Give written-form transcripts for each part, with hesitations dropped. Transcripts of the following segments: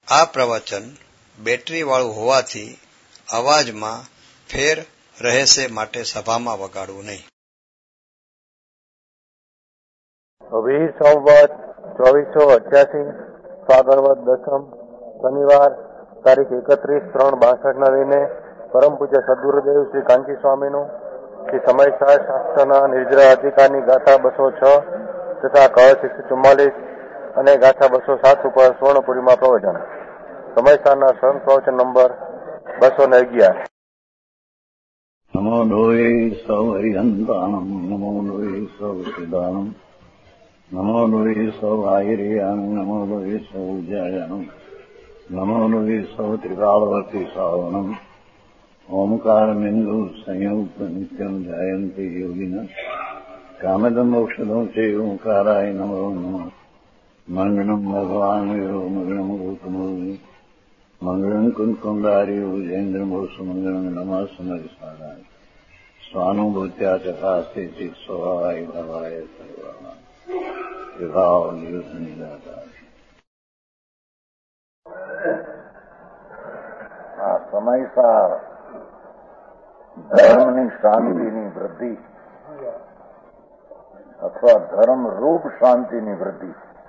આ પ્રવચન બેટરી વાળું હોવાથી અવાજમાં ફેર રહેશે, માટે સભામાં વગાડવું નહીં. વીર સંવત 2488 ફાગણવદ દસમ શનિવાર તારીખ 31/3/62 લઈને પરમ પૂજ્ય સદગુરુદેવ શ્રી કાંચી સ્વામીનું શ્રી સમય શાસ્ત્રના નિર્જરા અધિકારની ગાથા 206 તથા કળશ 144 અને ગાથા 207 ઉપર સ્વર્ણપુરીમાં પ્રવચન. સમયસારના સંત પ્રવચન નંબર 211. નમો લોહે સૌ હરિહંતાણમ, નમો લોહે સૌ સિદ્ધાણમ, નમો લોહે સૌ આયર્યાણમ, નમો લોહે સૌ જયાણમ, નમો લોહે સૌ ત્રિકાળવર્તી સાવણમ, ઓમકારમિંદુ સંયુક્ત નિત્યમ જાયંતિ યોગિના કામદમ મોક્ષદમ છે ઓંકારાય નમો નમઃ. મંગળમ ભગવાન વીરો મંગળમ ગૌતમો મંગળમ કુંકુંડાર્યો જૈન્દ્રમોષ મંગળમ નમઃ સમરિસારાય સ્વાનુભૂત્યા ચકાસ્તે ચિત સ્વભાવાય ભવાય સર્વા વિભાવ નિયુદ્ધ નિરાકાર. આ સમયસાર ધર્મની શાંતિની વૃદ્ધિ અથવા ધર્મ રૂપ શાંતિની વૃદ્ધિ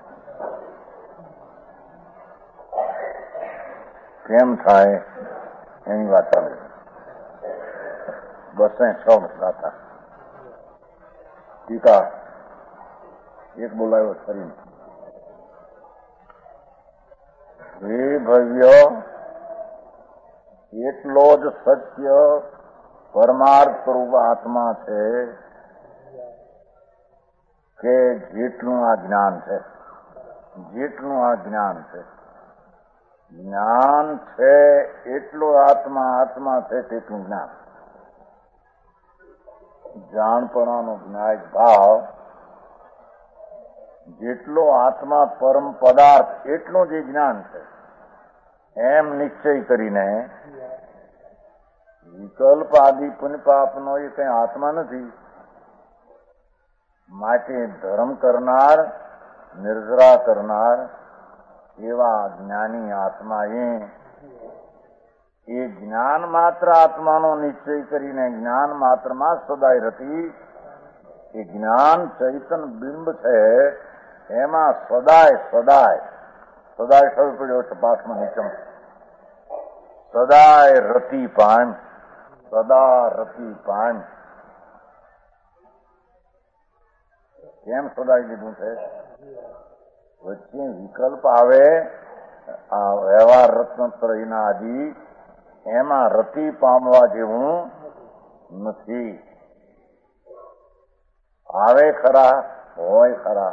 કેમ થાય એની વાત ચાલે. 206 ગાથા ટીકા એક બોલાયો ફરી. હે ભવ્ય, એટલો જ સત્ય પરમાર્થ સ્વરૂપ આત્મા છે કે જેટલું આ જ્ઞાન છે, જેટલું આ જ્ઞાન છે, જ્ઞાન છે એટલો આત્મા, આત્મા છે તેટલું જ્ઞાન. જાણપણાનો જ્ઞાન ભાવ જેટલો આત્મા પરમ પદાર્થ એટલું જે જ્ઞાન છે એમ નિશ્ચય કરીને વિકલ્પ આદિ પુણ્ય પાપનો એ કઈ આત્મા નથી. માટે ધર્મ કરનાર, નિર્જરા કરનાર એવા જ્ઞાની આત્માએ એ જ્ઞાન માત્ર આત્માનો નિશ્ચય કરીને જ્ઞાન માત્રમાં સદાય રતી, એ જ્ઞાન ચૈતન બિંબ છે એમાં સદાય સદાય સદાય શબ્દ પડ્યો છે પાઠમાં નીચમ, સદાય રતિ પામ, સદા રતિ પામ. કેમ સદાય લીધું છે? વચ્ચે વિકલ્પ આવે આ વ્યવહાર રત્નત્રયના આદિ, એમાં રતિ પામવા જેવું નથી. આવે ખરા, હોય ખરા,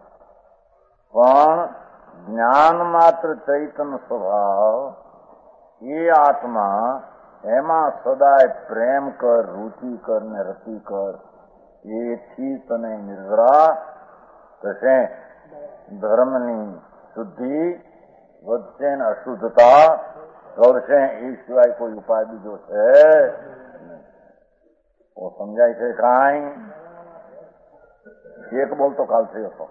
પણ જ્ઞાન માત્ર ચૈતન સ્વભાવ એ આત્મા એમાં સદાય પ્રેમ કર, રુચિ કર ને રતિ કર. એથી તને નિર્જરા થશે. ધર્મની શુદ્ધિ વધશે ને અશુદ્ધતા કરશે. એ સિવાય કોઈ ઉપાય બીજો છે? સમજાય છે કાંઈ? એક બોલતો કાલ થયો હતો.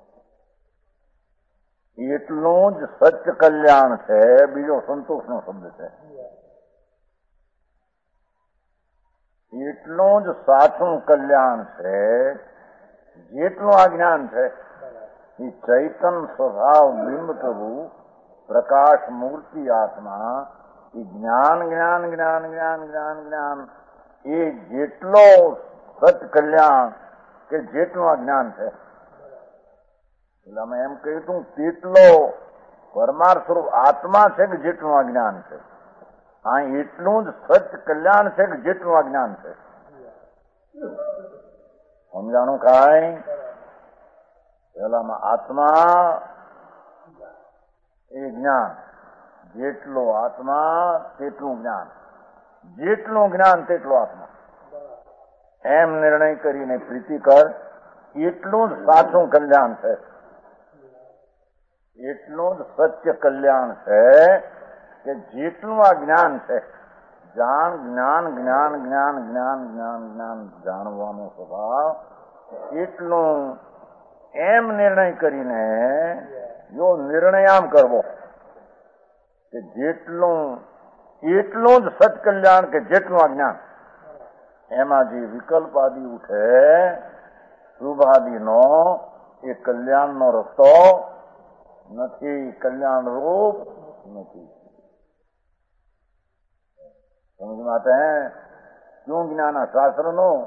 એટલું જ સત્ય કલ્યાણ છે, બીજો સંતોષનો શબ્દ છે. એટલું જ સાચું કલ્યાણ છે જેટલું આ જ્ઞાન છે. એ ચૈતન સ્વભાવ બિંબ પ્રભુ પ્રકાશ મૂર્તિ આત્મા, એ જ્ઞાન જ્ઞાન જ્ઞાન જ્ઞાન જ્ઞાન જ્ઞાન એ જેટલો સત કલ્યાણ કે જેટલું આ જ્ઞાન છે. એટલે અમે એમ કહ્યું તેટલો પરમાર્થ સ્વરૂપ આત્મા છે કે જેટલું આ જ્ઞાન છે. આ એટલું જ સત્ય કલ્યાણ છે કે જેટલું આ જ્ઞાન છે. સમજાણું કાંઈ? પેલામાં આત્મા એ જ્ઞાન, જેટલો આત્મા તેટલું જ્ઞાન, જેટલું જ્ઞાન તેટલો આત્મા, એમ નિર્ણય કરીને પ્રીતિ કર. એટલું જ સાચું કલ્યાણ છે, એટલું જ સત્ય કલ્યાણ છે કે જેટલું આ જ્ઞાન છે. જાણ, જ્ઞાન, જ્ઞાન જ્ઞાન જ્ઞાન જ્ઞાન જ્ઞાન જાણવાનો સ્વભાવ એટલું એમ નિર્ણય કરીને જો નિર્ણય આમ કરવો કે એટલું જ સત્કલ્યાણ કે જેટલું આ જ્ઞાન. એમાં જે વિકલ્પ આદિ ઉઠે શુભાદિનો એ કલ્યાણનો રસ્તો નથી, કલ્યાણ રૂપ નથી. સમજ માટે શું જ્ઞાન આ શાસ્ત્રનું?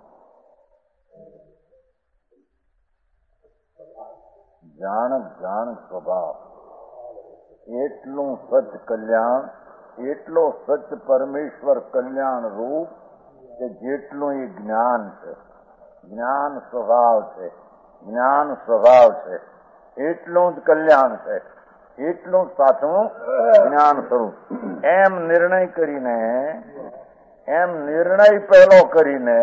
જાણ સ્વભાવ. એટલું સચ કલ્યાણ, એટલો સચ પરમેશ્વર કલ્યાણ રૂપ કે જેટલું એ જ્ઞાન છે, જ્ઞાન સ્વભાવ છે, જ્ઞાન સ્વભાવ છે, એટલું જ કલ્યાણ છે, એટલું જ સાચું જ્ઞાન સ્વરૂપ. એમ નિર્ણય પહેલો કરીને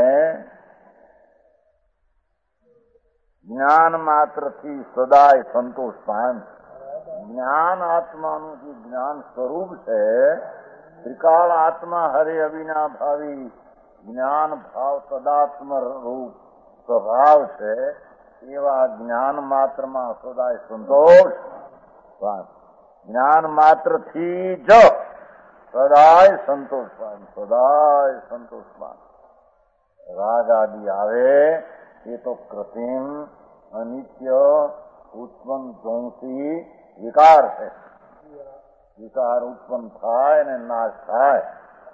જ્ઞાન માત્રથી સદાય સંતોષ પામ. જ્ઞાન આત્માનું જે જ્ઞાન સ્વરૂપ છે, ત્રિકાળ આત્મા હરે અવિના ભાવી જ્ઞાન ભાવ તદાત્મ રૂપ સ્વભાવ છે, એવા જ્ઞાન માત્રમાં સદાય સંતોષ પામ. જ્ઞાન માત્રથી જ સદાય સંતોષ પામ, સદાય સંતોષ પામ. રાગ આદિ આવે એ તો કૃત્રિમ અનિત્ય ઉત્પન્ન ધ્વંસી વિકાર છે. વિકાર ઉત્પન્ન થાય અને નાશ થાય,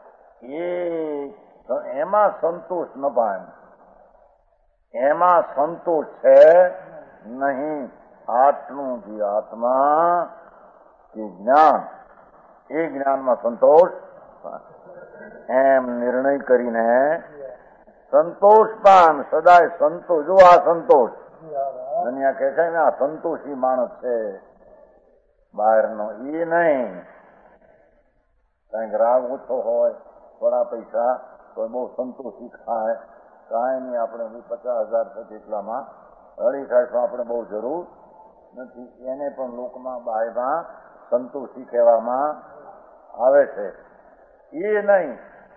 એમાં સંતોષ ન પામે. એમાં સંતોષ છે નહીં. આટલું જે આત્મા કે જ્ઞાન, એ જ્ઞાનમાં સંતોષ એમ નિર્ણય કરીને સંતોષ પામ. સદાય સંતોષ. જો આ સંતોષ દુનિયા કહે છે ને આ સંતોષી માણસ છે બહારનો, એ નહીં. કઈક રાગ ઓછો હોય, થોડા પૈસા તો બહુ સંતોષી ખાય, કાંઈ નહીં. આપણે 50,000 છે એટલામાં હળી ખાય, આપણે બહુ જરૂર નથી. એને પણ લોકમાં બાયમાં સંતોષી કહેવામાં આવે છે. એ નહીં.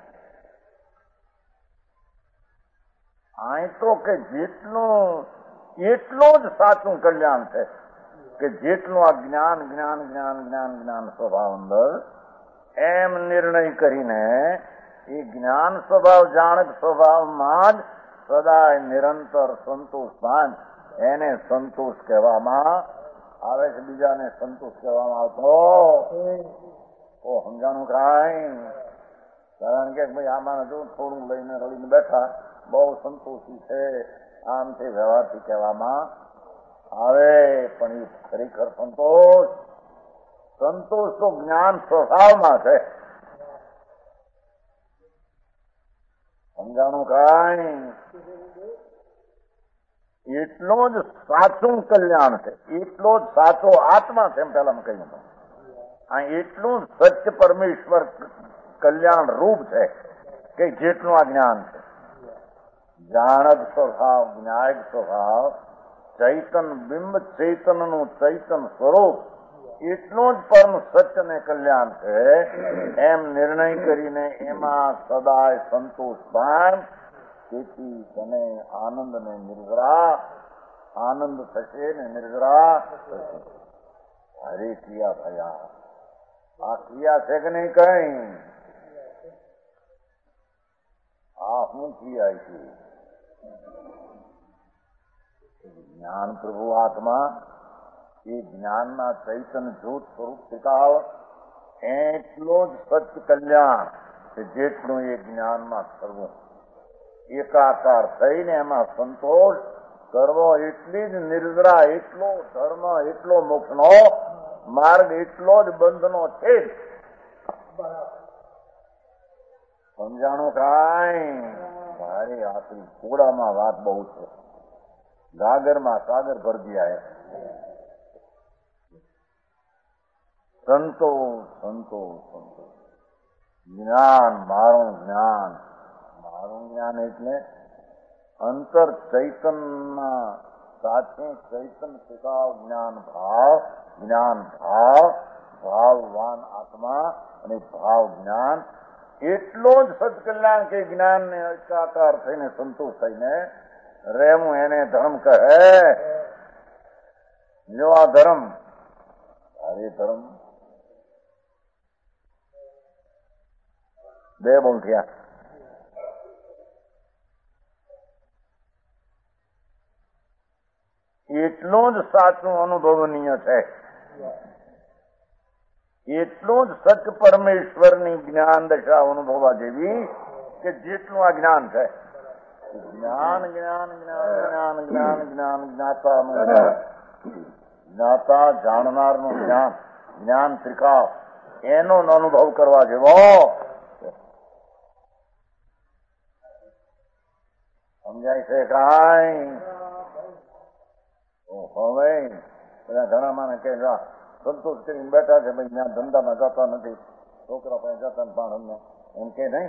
અહીં તો કે એટલું જ સાચું કલ્યાણ છે કે જેટલું આ જ્ઞાન જ્ઞાન જ્ઞાન જ્ઞાન જ્ઞાન સ્વભાવ અંદર, એમ નિર્ણય કરીને એ જ્ઞાન સ્વભાવ જાણક સ્વભાવમાં જ સદાય નિરંતર સંતોષ પામ. એને સંતોષ કહેવામાં આવે છે. બીજાને સંતોષ કહેવામાં આવતો સમજાણું કાંઈ. કારણ કે ભાઈ આમાં જો થોડું લઈને રળીને બેઠા, બહુ સંતોષી છે, આમ છે, વ્યવહારથી કહેવામાં આવે. પણ એ ખરેખર સંતોષ તો જ્ઞાન સ્વભાવમાં છે. સમજાણું કાંઈ. એટલો જ સાચું કલ્યાણ છે, એટલો જ સાચો આત્મા છે. એમ પેલા મેં કહ્યું આ એટલું જ સત્ય પરમેશ્વર કલ્યાણ રૂપ છે કે જેટલું આ જ્ઞાન છે. જાણક સ્વભાવ, જ્ઞાયક સ્વભાવ, ચૈતન બિંબ ચૈતનનું ચૈતન સ્વરૂપ, એટલું જ પરમ સત્ય ને કલ્યાણ છે. એમ નિર્ણય કરીને એમાં સદાય સંતોષ પામ. તેથી તને આનંદ ને નિર્જરા, આનંદ થશે ને નિર્જરા થશે. હરે ક્રિયા ભયા. આ ક્રિયા છે કે નહીં? કઈ આ શું ક્રિયા છે? જ્ઞાન પ્રભુ આત્મા, એ જ્ઞાનના ચૈતન જ્યોત સ્વરૂપ ત્રિકાળ, એટલો જ સત્ય કલ્યાણ કે જેટલું એ જ્ઞાનમાં કરવું, એકાકાર થઈને એમાં સંતોષ કરવો. એટલી જ નિર્જરા, એટલો ધર્મ, એટલો મોક્ષનો માર્ગ, એટલો જ બંધનો છે. સમજાણું કાંઈ? મારે આપણી ઘોડામાં વાત બહુ છે, ગાગરમાં સાગર ભરજી આવે. સંતોષ સંતોષ સંતોષ. જ્ઞાન મારું જ્ઞાન, મારું જ્ઞાન એટલે અંતર ચૈતનના સાથે ચૈતન સ્વભાવ જ્ઞાન ભાવ, જ્ઞાન ભાવ, ભાવવાન આત્મા અને ભાવ જ્ઞાન, એટલો જ સત્કલ્યાણ કે જ્ઞાન ને એકાકાર થઈને સંતોષ થઈને રહેવું, એને ધર્મ કહે. જો આ ધર્મ, અરે ધર્મ બે બહુ થયા. એટલું જ સાચું અનુભવનીય છે, એટલું જ સત્ય પરમેશ્વરની જ્ઞાન દશા અનુભવવા જેવી કે જેટલું આ જ્ઞાન છે. જ્ઞાન જ્ઞાન જ્ઞાન જ્ઞાન જ્ઞાન જ્ઞાન જ્ઞાતાનું જ્ઞાતા જાણનારનું જ્ઞાન, જ્ઞાન ત્રિકાળ, એનો અનુભવ કરવા જેવો. સમજાય છે કાંઈ? હવે બધા ઘણા માને કે સંતોષ કરીને બેઠા છે, ભાઈ ત્યાં ધંધામાં જતા નથી, છોકરા પાસે જતા પણ અમને એમ કે નહીં.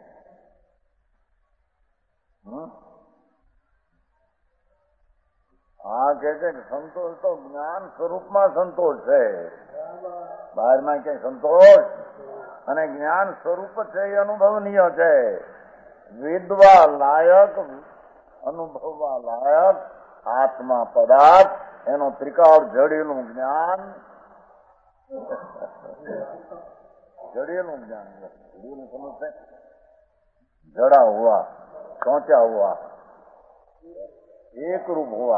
હા કે છે કે સંતોષ તો જ્ઞાન સ્વરૂપમાં સંતોષ છે, બહારમાં ક્યાંય સંતોષ, અને જ્ઞાન સ્વરૂપ છે એ અનુભવનીય છે. વેદવા લાયક, અનુભવવા લાયક આત્મા પદાર્થ, એનો ત્રિકાળ જડેલું જ્ઞાન, जड़ेलू ज्ञान समझते जड़ा हुआ, सोचा हुआ, एक रूप हुआ.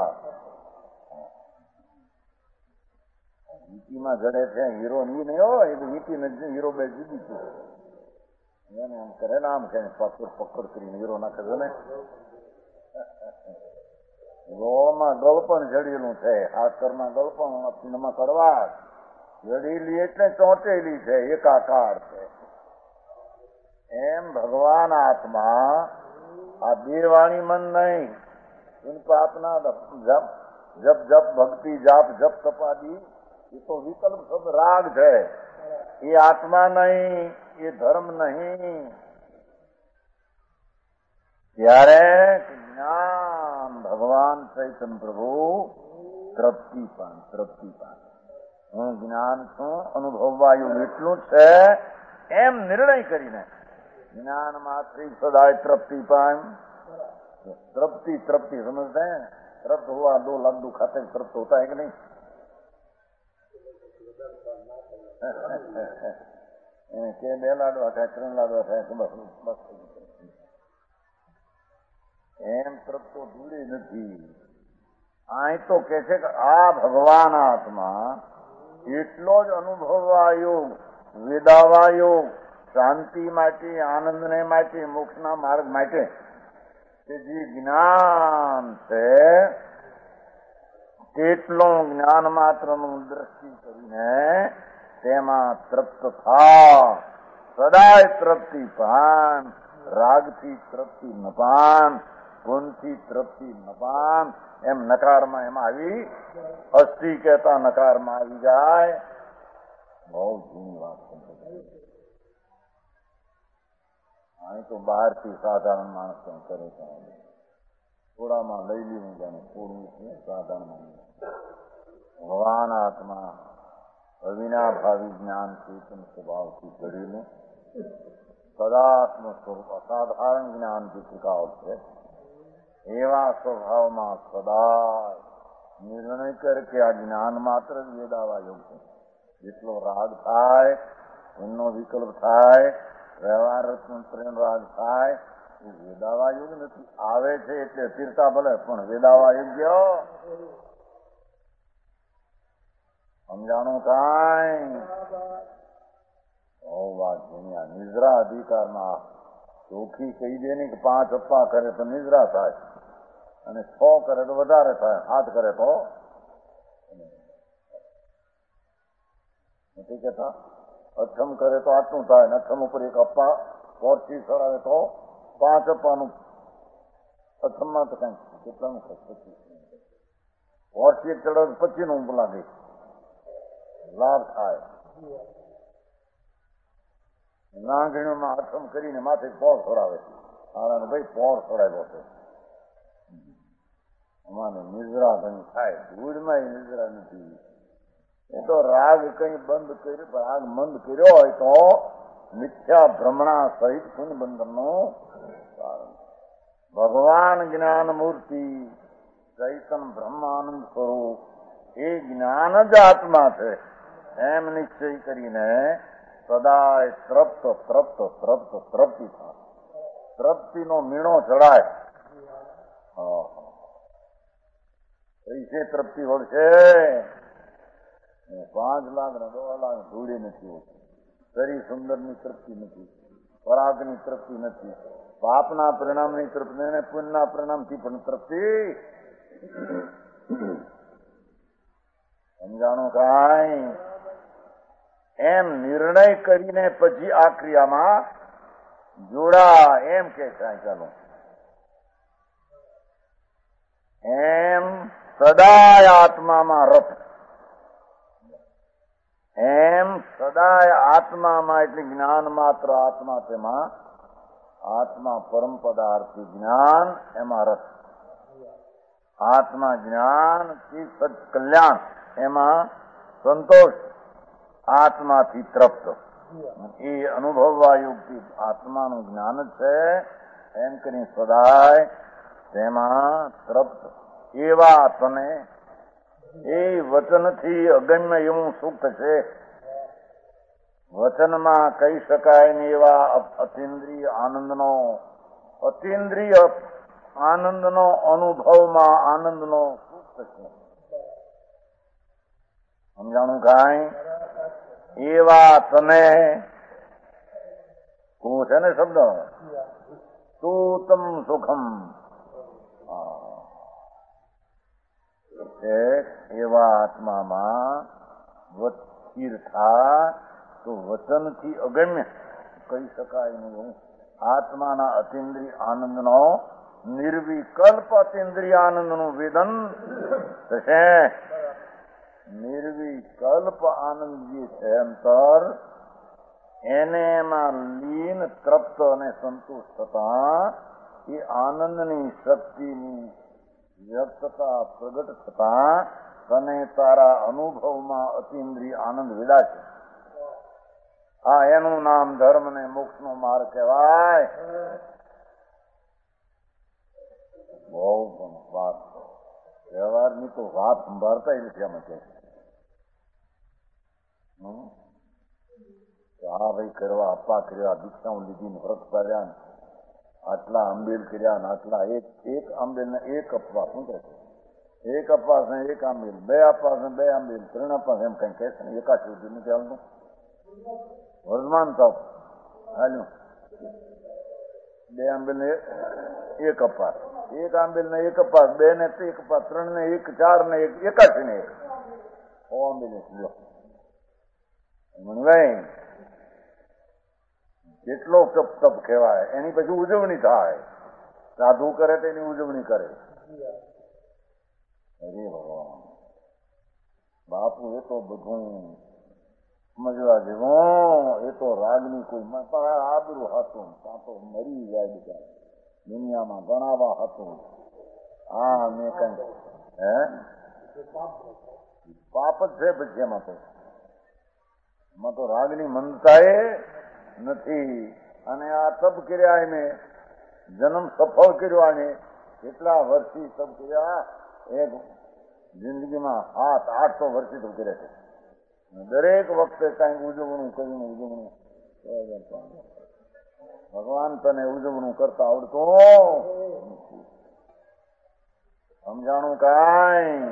વીંટીમાં જડે છે હીરો ઈ નહીં હોય, એ વીંટી નથી, હીરો બે જુદી છે. એને આમ કરે ને આમ કે પકડ કરીને હીરો નાખે છે ને. લોહમાં ગળપણ જડેલું છે, હાથકરમાં ગળપણ, પીંડમાં કડવાશ. જડેલી એટલે ચોંટેલી છે, એકાકાર છે. એમ ભગવાન આત્મા આ બે વાણી મન નહીં, ઇनको अपना जप जप भक्ति जाप जप तपादी, ये तो विकल्प सब राग है. ये आत्मा नहीं, ये धर्म नहीं. ત્યારે જ્ઞાન ભગવાન ચૈતન્ય પ્રભુ તૃપ્તિપાન, તૃપ્તિપાન. હું જ્ઞાન છું, અનુભવવાયું એટલું છે એમ નિર્ણય કરીને જ્ઞાન માત્રી સદાય तृप्तिपान. तृप्ति तृप्ति समझते हैं? तृप्त हुआ, 2 लड्डू खाते तृप्त होता है कि नहीं? के 2 लाडवा खाए, 3 लाडवा खाए, बस बस એમ તરફ તો દૂરી નથી. અહીં તો કે છે કે આ ભગવાન આત્મા એટલો જ અનુભવાયો, વેદાવાયો, શાંતિ માટે, આનંદને માટે, મોક્ષના માર્ગ માટે કે જે જ્ઞાન છે તેટલું જ્ઞાન માત્રનું દ્રષ્ટિ કરીને તેમાં તૃપ્ત થા. સદાય તૃપ્તિપાન, રાગથી તૃપ્તિ નપાન, ગુણથી તૃપ્તિ નપાન. એમ નકારમાં એમાં આવી, અસ્થિ કહેતા નકારમાં આવી જાય. બહુ જૂની વાત છે. અહીં તો બહારથી સાધારણ માણસ કરે છે, થોડામાં લઈ લીધું જાણે થોડું છે સાધારણ માણસ. ભગવાન આત્મા અવિનાભાવી જ્ઞાન ચેતન સ્વભાવથી ઘડેલું સદાત્મ સ્વરૂપ અસાધારણ જ્ઞાનથી ટીકાવ છે. એવા સ્વભાવમાં સદા નિર્ણય કરે કે આ જ્ઞાન માત્ર જ વેદાવા યોગ છે. જેટલો રાગ થાય, એનો વિકલ્પ થાય, વ્યવહાર રત્ન રાગ થાય, એ વેદાવા યોગ નથી. આવે છે એટલે તીર્થા ભલે, પણ વેદાવા યોગ્ય સમજાણું કાંઈ? વાત દુનિયા નિદ્રા અધિકારમાં ચોખ્ખી કહી દે ને કે 5 અપ્પા કરે તો નિદ્રા થાય, અને 6 કરે તો વધારે થાય, 7 કરે તો નથી કહેતા. 8મ કરે તો આટલું થાય, 8મ ઉપર 1 અપ્પા પોરથી ચડાવે તો 5 અપ્પાનું 8મમાં તો કઈ કેટલાનું ખર્ચ, પોરથી 1 ચડાવે 25નું લાગે, લાભ થાય. નાગણીઓમાં 8મ કરીને માથે પોર છોડાવે, આને ભાઈ પોર છોડાવ્યો છે. અમારે નિદ્રા ઘણી થાય, ધૂળમાં નિદ્રા નથી. એ તો રાગ કઈ બંધ કર્યો, રાગ મંદ કર્યો હોય તો મિથ્યા ભ્રમણા સહિત પુણ્ય બંધનનું કારણ. ભગવાન જ્ઞાન મૂર્તિ ચૈતન બ્રહ્માનંદ સ્વરૂપ એ જ્ઞાન જ આત્મા છે એમ નિશ્ચય કરીને સદાય તૃપ્ત તૃપ્ત તૃપ્ત તૃપ્તિ થાય. તૃપ્તિનો મીણો ચડાય. પૈસે તૃપ્તિ વળશે, 5 લાખ ને 2 લાખ ધૂળી નથી હોતી. શરીર સુંદરની તૃપ્તિ નથી, પરાગની તૃપ્તિ નથી, પાપના પરિણામની તૃપ્તિ અને પુણ્યના પરિણામથી પણ તૃપ્તિ. સમજાણું કાંઈ? એમ નિર્ણય કરીને પછી આ ક્રિયામાં જોડા. એમ કે કાંઈ ચાલો એમ સદાય આત્મામાં રસ. એમ સદાય આત્મામાં એટલે જ્ઞાન માત્ર આત્મા, તેમાં આત્મા પરમ પદાર્થ જ્ઞાન, એમાં રસ. આત્મા જ્ઞાન થી સદ કલ્યાણ, એમાં સંતોષ. આત્માથી તૃપ્ત, એ અનુભવવા યોગથી આત્માનું જ્ઞાન જ છે. એમ કરી સદાય તેમાં તૃપ્ત. એવા તને એ વચનથી અગમ્ય એવું સુખ છે. વચનમાં કહી શકાય ને એવા અતિન્દ્રિય આનંદનો, અતિન્દ્રિય આનંદનો અનુભવમાં આનંદનો સુખ છે. સમજાણું કાંઈ? એવા તને શું છે ને શબ્દ? સૂતમ સુખમ. એવા આત્મામાં સ્થિર થાય તો વચનથી અગમ્ય કહી શકાય નહીં. આત્માના અતિન્દ્રિય આનંદનો નિર્વિકલ્પ અતિન્દ્રિય આનંદનું વેદન થશે. નિર્વિકલ્પ આનંદ જે છે અંતર, એને એમાં લીન તૃપ્ત અને સંતુષ્ટ થતા એ આનંદની શક્તિની વ્યક્તતા પ્રગટ થતા તને તારા અનુભવમાં અતિન્દ્રિય આનંદ વેડાશે. આ એનું નામ ધર્મ ને મોક્ષ નો માર્ગ કહેવાય. બહુ વાત વ્યવહારની તો વાત સંભાળતા નથી. આમાં કે હા ભાઈ કરવા, અપ્પા કર્યા, દીક્ષાઓ લીધી, વ્રત પાડ્યા, આટલા આંબેલ કર્યા ને આટલા, એક આંબેલ ને એક અપવાસ. શું કહે છે? એક અપવાસ ને એક આંબેલ, 2 અપવાસ ને 2 આંબેલ, 3 અપવાસ, એમ કઈ કહે છે ને. એકાશી સુધી નથી આવતું. વર્ધમાન તપ હાલ્યું, 2 આંબેલ ને એક અપવાસ, 1 આંબેલ ને 1 અપવાસ, 2 ને 1 અપવાસ, 3 ને 1, 4 ને 1, 81 ને 1 આંબેલ ને ભાઈ કેટલો તપ કહેવાય. એની પછી ઉજવણી થાય. સાધુ કરે તો એની ઉજવણી કરે. અરે ભગવાન બાપુ, એ તો બધું સમજવા જેવું. એ તો રાગની કોઈ આબરું હતું, ત્યાં તો મરી જાય બિચારા. દુનિયામાં ગણાવા હતું. હા મેં કઈ પાપ જ છે પછી. એમાં તો રાગની મંદતા એ નથી. અને આ તપ કર્યા એને જન્મ સફળ કર્યો. અને કેટલા વર્ષથી તપ કર્યા? એક જિંદગીમાં 700-800 વર્ષથી તપ કર્યા છે. દરેક વખતે કઈક ઉજવણું કરીને ઉજવણું. ભગવાન તને ઉજવણું કરતા આવડતું. સમજાણું કાંઈ?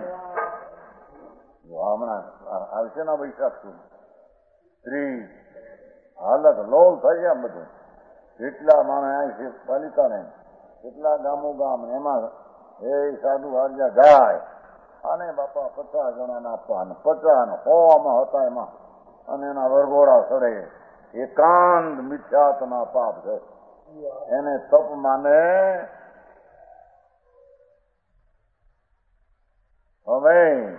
હમણાં આવશે ના વૈશાખ સ્ત્રી હાલત લોલ થઈ ગયા. બધું કેટલા માણસ અહીં છે પાલિકા ને, કેટલા ગામો ગામ, એમાં એ સાધુ હાજ્યા ગાય અને બાપા 50 જણાને આપવા, 50 ને 100 હતા એમાં. અને એના વરઘોડા સડે. એકાંત મિથ્યાત્મા પાપ છે. એને તપ માને. હવે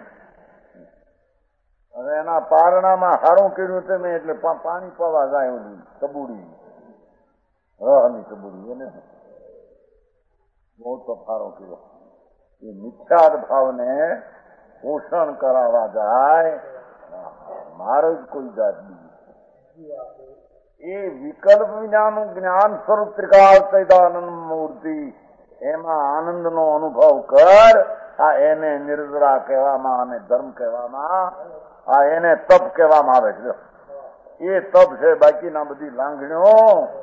એના પારણામાં હારું કર્યું તમે એટલે પાણી પવા જાય. ઓલી તબુડી, રહની તબુડી, એને બહુ તફારો કર્યો. એ મિથ્યાદ ભાવને પોષણ કરાવવા જાય. મારો જ કોઈ જાત બીજી. એ વિકલ્પ વિનાનું જ્ઞાન સ્વરૂપ ત્રિકાળ મૂર્તિ, એમાં આનંદનો અનુભવ કર. આ એને નિર્જરા કહેવામાં અને ધર્મ કહેવામાં, આ એને તપ કહેવામાં આવે છે. એ તપ છે, બાકીના બધી લાંઘણીઓ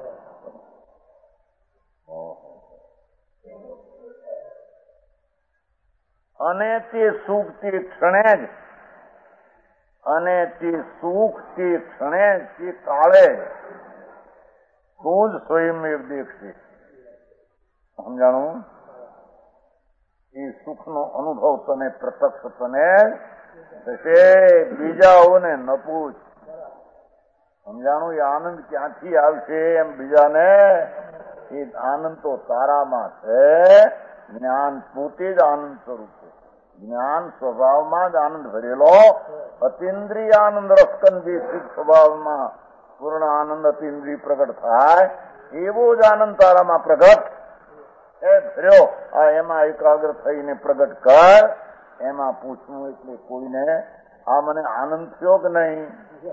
અને તે સુખ તે ક્ષણે જ, અને તે સુખ તે ક્ષણે તે કાળે તું જ સ્વયંમેવ દેખશે. સમજાણું? એ સુખનો અનુભવ તને પ્રત્યક્ષ તને થશે, બીજાઓને ન પૂછ. સમજાણું? એ આનંદ ક્યાંથી આવશે એમ બીજાને, એ આનંદ તો તારામાં છે. જ્ઞાન પોતે જ આનંદ સ્વરૂપ છે. જ્ઞાન સ્વભાવમાં જ આનંદ ભરેલો, અતિન્દ્રિય આનંદ રસકંદી સ્વભાવમાં પૂર્ણ આનંદ અતિન્દ્રિય પ્રગટ થાય એવો જ આનંદ તારામાં પ્રગટ એ ભર્યો. આ એમાં એકાગ્ર થઈને પ્રગટ કર. એમાં પૂછવું એટલે કોઈને આ મને આનંદ થયો કે નહીં,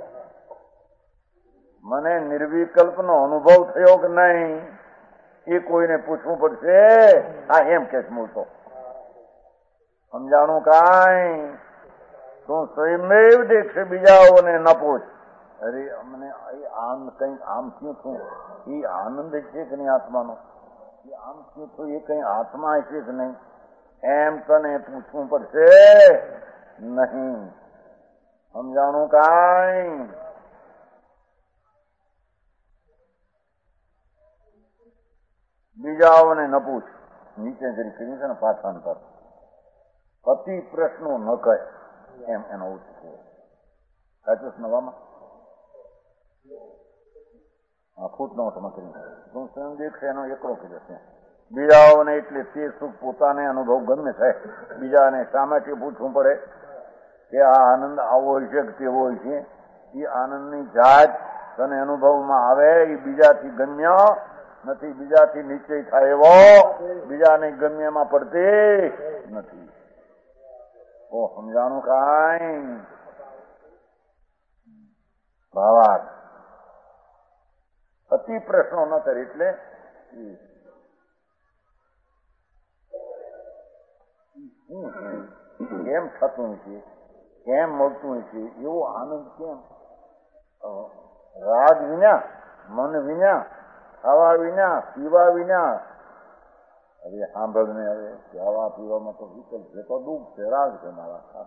મને નિર્વિકલ્પનો અનુભવ થયો કે નહીં, એ કોઈને પૂછવું પડશે. આ એમ કે મૂળતો સમજાણું? કાંઈ તું સ્વયંમેવ દેખશે, બીજાઓને ન પૂછ. અરે અમને આનંદ કઈ આમ શું થયું? એ આનંદ છે કે નહીં આત્માનો? એ આમ શું થયું? એ કઈ આત્મા છે કે નહીં? એમ તને પૂછવું પડશે નહીં. સમજાણું? કાંઈ બીજાઓને ન પૂછ. નીચે જરી કર્યું છે ને પાછાંતર, અતિ પ્રશ્નો ન કહે એમ એનો ઉત્તર છે. સાચું નવામાં ફૂટનોટમાં કરી તું સ્વયં દેખશે એનો એકલો કર્યો છે. બીજાઓને એટલે તે સુખ પોતાને અનુભવ ગમે છે, બીજાને શા માટે પૂછવું પડે કે આ આનંદ આવો હોય છે કે તેવો હોય છે? એ આનંદની જાત તને અનુભવમાં આવે એ બીજાથી ગમ્ય નથી, બીજાથી નિશ્ચય થાય એવો બીજાને ગમ્યમાં પડતી નથી. ઓ સમજાણું? કાંઈ ભાવાર્થ અતિ પ્રશ્નો ન કરે એટલે કેમ થતું છે, કેમ મળતું છે, એવો આનંદ કેમ? રાગ વિના, મન વિના, ખાવા વિના, પીવા વિના. હવે સાંભળને, હવે ખાવા પીવામાં તો વિકલ્પ છે તો દુઃખ છે, રાગ છે મારા.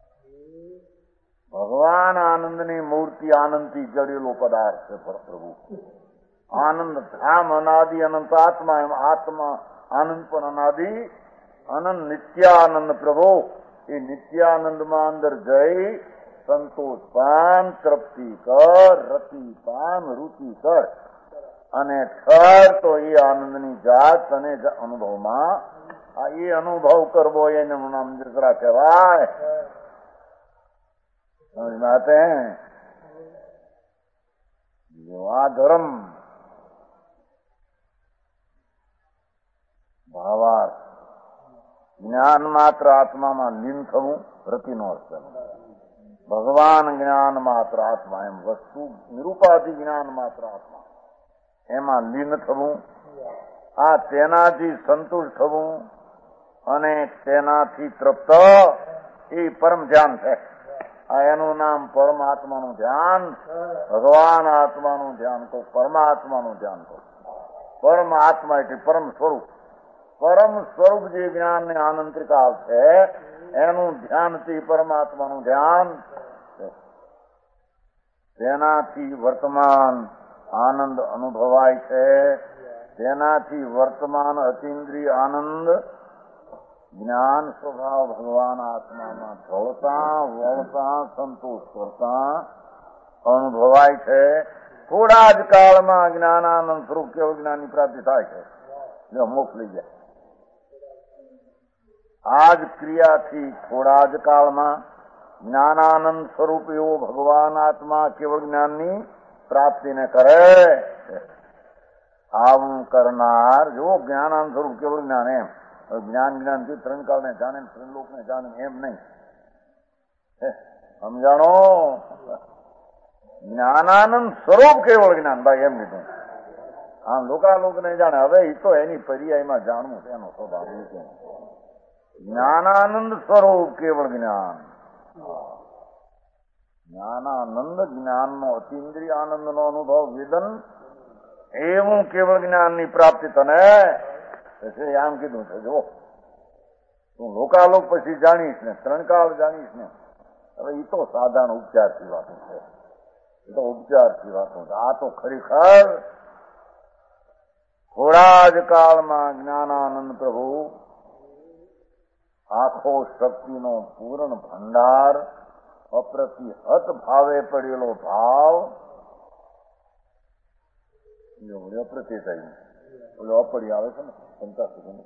ભગવાન આનંદની મૂર્તિ, આનંદથી જડેલો પદાર્થ છે પ્રભુ. આનંદ ધામ અનાદિ અનંત આત્મા, એમ આત્મા આનંદ પણ અનાદિ અનંત નિત્યાનંદ પ્રભુ. એ નિત્યાનંદમાં અંદર જઈ સંતોષ પામ, તૃપ્તિ કર, રતિ પામ, રુચિ કર અને ઠર તો એ આનંદની જાત અને અનુભવમાં આ એ અનુભવ કરવો એનું નામ જરા કહેવાય. સમજાતે? આ ધર્મ ભાવાર્થ જ્ઞાન માત્ર આત્મામાં લીન થવું રતિનો અર્થ. ભગવાન જ્ઞાન માત્ર આત્મા, એમ વસ્તુ નિરૂપાધિ જ્ઞાન માત્ર આત્મા, એમાં લીન થવું, આ તેનાથી સંતુષ્ટ થવું અને તેનાથી તૃપ્ત, એ પરમ ધ્યાન છે. આ એનું નામ પરમાત્માનું ધ્યાન, ભગવાન આત્માનું ધ્યાન કહો, પરમાત્માનું ધ્યાન કહો. પરમાત્મા એટલે પરમ સ્વરૂપ. પરમ સ્વરૂપ જે જ્ઞાન ને આનંત્રિકા છે એનું ધ્યાનથી પરમાત્માનું ધ્યાન છે. તેનાથી વર્તમાન આનંદ અનુભવાય છે, તેનાથી વર્તમાન અતિન્દ્રિય આનંદ જ્ઞાન સ્વભાવ ભગવાન આત્મામાં ભવતા વળતા સંતોષ કરતા અનુભવાય છે. થોડા જ કાળમાં જ્ઞાનાનંદ સ્વરૂપ કેવળ જ્ઞાનની પ્રાપ્તિ થાય છે. જો મોક્ષ લઈ જાય આ જ ક્રિયાથી થોડા જ કાળમાં જ્ઞાનાનંદ સ્વરૂપ એવો ભગવાન આત્મા કેવળ જ્ઞાનની પ્રાપ્તિને કરે. આવું કરનાર જો જ્ઞાનાનંદ સ્વરૂપ કેવળ જ્ઞાન, એમ જ્ઞાન જ્ઞાનથી ત્રણ કાળને જાણે, ત્રણ લોકને જાણે, એમ નહીં. સમજાણો? જ્ઞાનાનંદ સ્વરૂપ કેવળ જ્ઞાન, ભાઈ એમ લીધું. આમ લોકાલોક ને જાણે. હવે એ તો એની પર્યાયમાં જાણવું છે, એનો સ્વભાવ છે. જ્ઞાનાનંદ સ્વરૂપ કેવળ જ્ઞાન, જ્ઞાનાનંદ, જ્ઞાનનો અતિન્દ્રિય આનંદનો અનુભવ વિદન, એવું કેવળ જ્ઞાનની પ્રાપ્તિ તને આમ કીધું છે. જો તું લોકાલોક પછી જાણીશ ને, ત્રણકાળ જાણીશ ને. હવે એ તો સાધારણ ઉપચારથી વાતો છે, એ તો ઉપચારથી વાતો છે. આ તો ખરેખર થોડા જ કાળમાં જ્ઞાનાનંદ પ્રભુ આખો શક્તિનો પૂર્ણ ભંડાર, અપ્રતિહત ભાવે પડેલો ભાવ, અપ્રતિહત ઓલો અપડી આવે છે ને પંચાસી,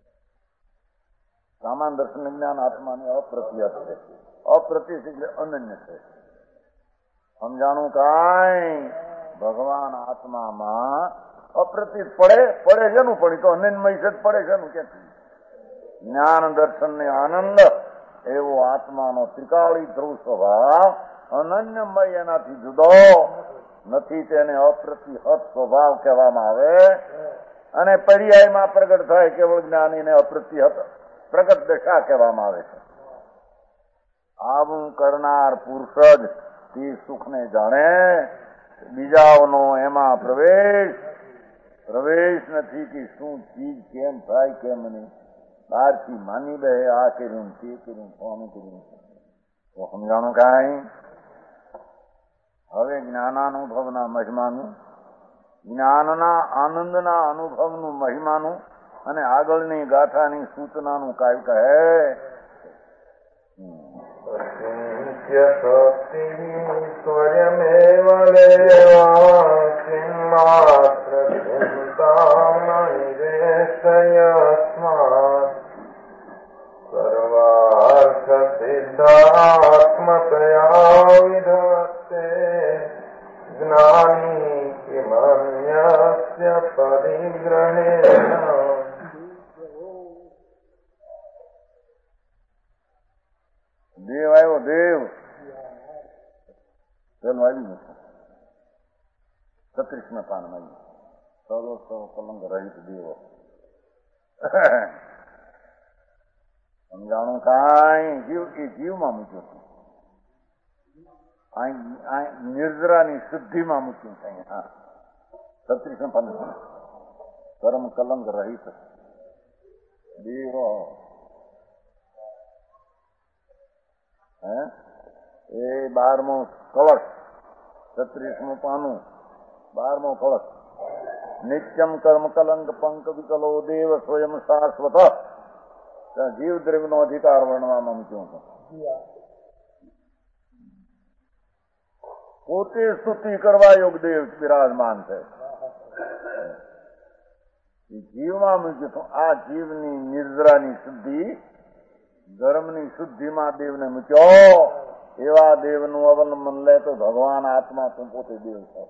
સામાન દર્શન જ્ઞાન આત્માની અપ્રતિહત છે. અપ્રતિહત એટલે અનન્ય છે. સમજાણું કાંઈ ભગવાન આત્મામાં અપ્રતિહત પડે છે નું, પણ તો અનન્યમય છે, પડે છે નું ક્યાંથી? જ્ઞાન દર્શન ને આનંદ એવો આત્માનો ત્રિકાળી ધ્રુવ સ્વભાવ અનન્યમય, એનાથી જુદો નથી. તેને અપ્રતિહત સ્વભાવ કહેવામાં આવે. અને પર્યાયમાં પ્રગટ થાય કેવળ જ્ઞાનીને અપ્રતિહત પ્રગટ દશા કહેવામાં આવે છે. આવું કરનાર પુરુષ જ તે સુખને જાણે, બીજાઓનો એમાં પ્રવેશ નથી કે શું ચીજ કેમ થાય કેમ નહીં. બહારથી માની બે આ કર્યું તે કર્યું કોનું કર્યું, તો સમજાણું કાંઈ. હવે જ્ઞાનાનુભવના મહિમાનું, જ્ઞાનના આનંદના અનુભવનું મહિમાનું અને આગળની ગાથાની સૂચનાનું કાંઈ કહે. સ્વયમેવ માત્ર ચિંતામણિરેશયસ્માत् સર્વાર્થ સિદ્ધાત્મતયા વિધત્તે જ્ઞાની કિમન્યસ્ય પરિગ્રહેણ. દેવ આવ્યો, દેવ પેલું આવી ગયું 36 પાનમાં આવ્યું. સર્વ કલંક રહિત દેવો. સમજાણું કાંઈ જીવમાં મૂક્યું છે, નિર્જરાની શુદ્ધિમાં મૂક્યું છે. હા, 36 પાન કર્મ કલંક રહિત દેવો. એ 12મો કળશ, 36મું પાનું, 12મો કળશ. નિત્યમ કર્મ કલંક પંક વિકલો દેવ સ્વયં શાશ્વત. જીવ દ્રવ્યનો અધિકાર વર્ણવામાં મૂક્યો છે. પોતે સ્તુતિ કરવા યોગ દેવ બિરાજમાન છે. જીવમાં મૂક્યું તો આ જીવની નિર્જરાની શુદ્ધિ, ધર્મની શુદ્ધિમાં દેવને મૂક્યો. એવા દેવનું અવલંબન લે તો ભગવાન આત્મા તું પોતે દેવ છે.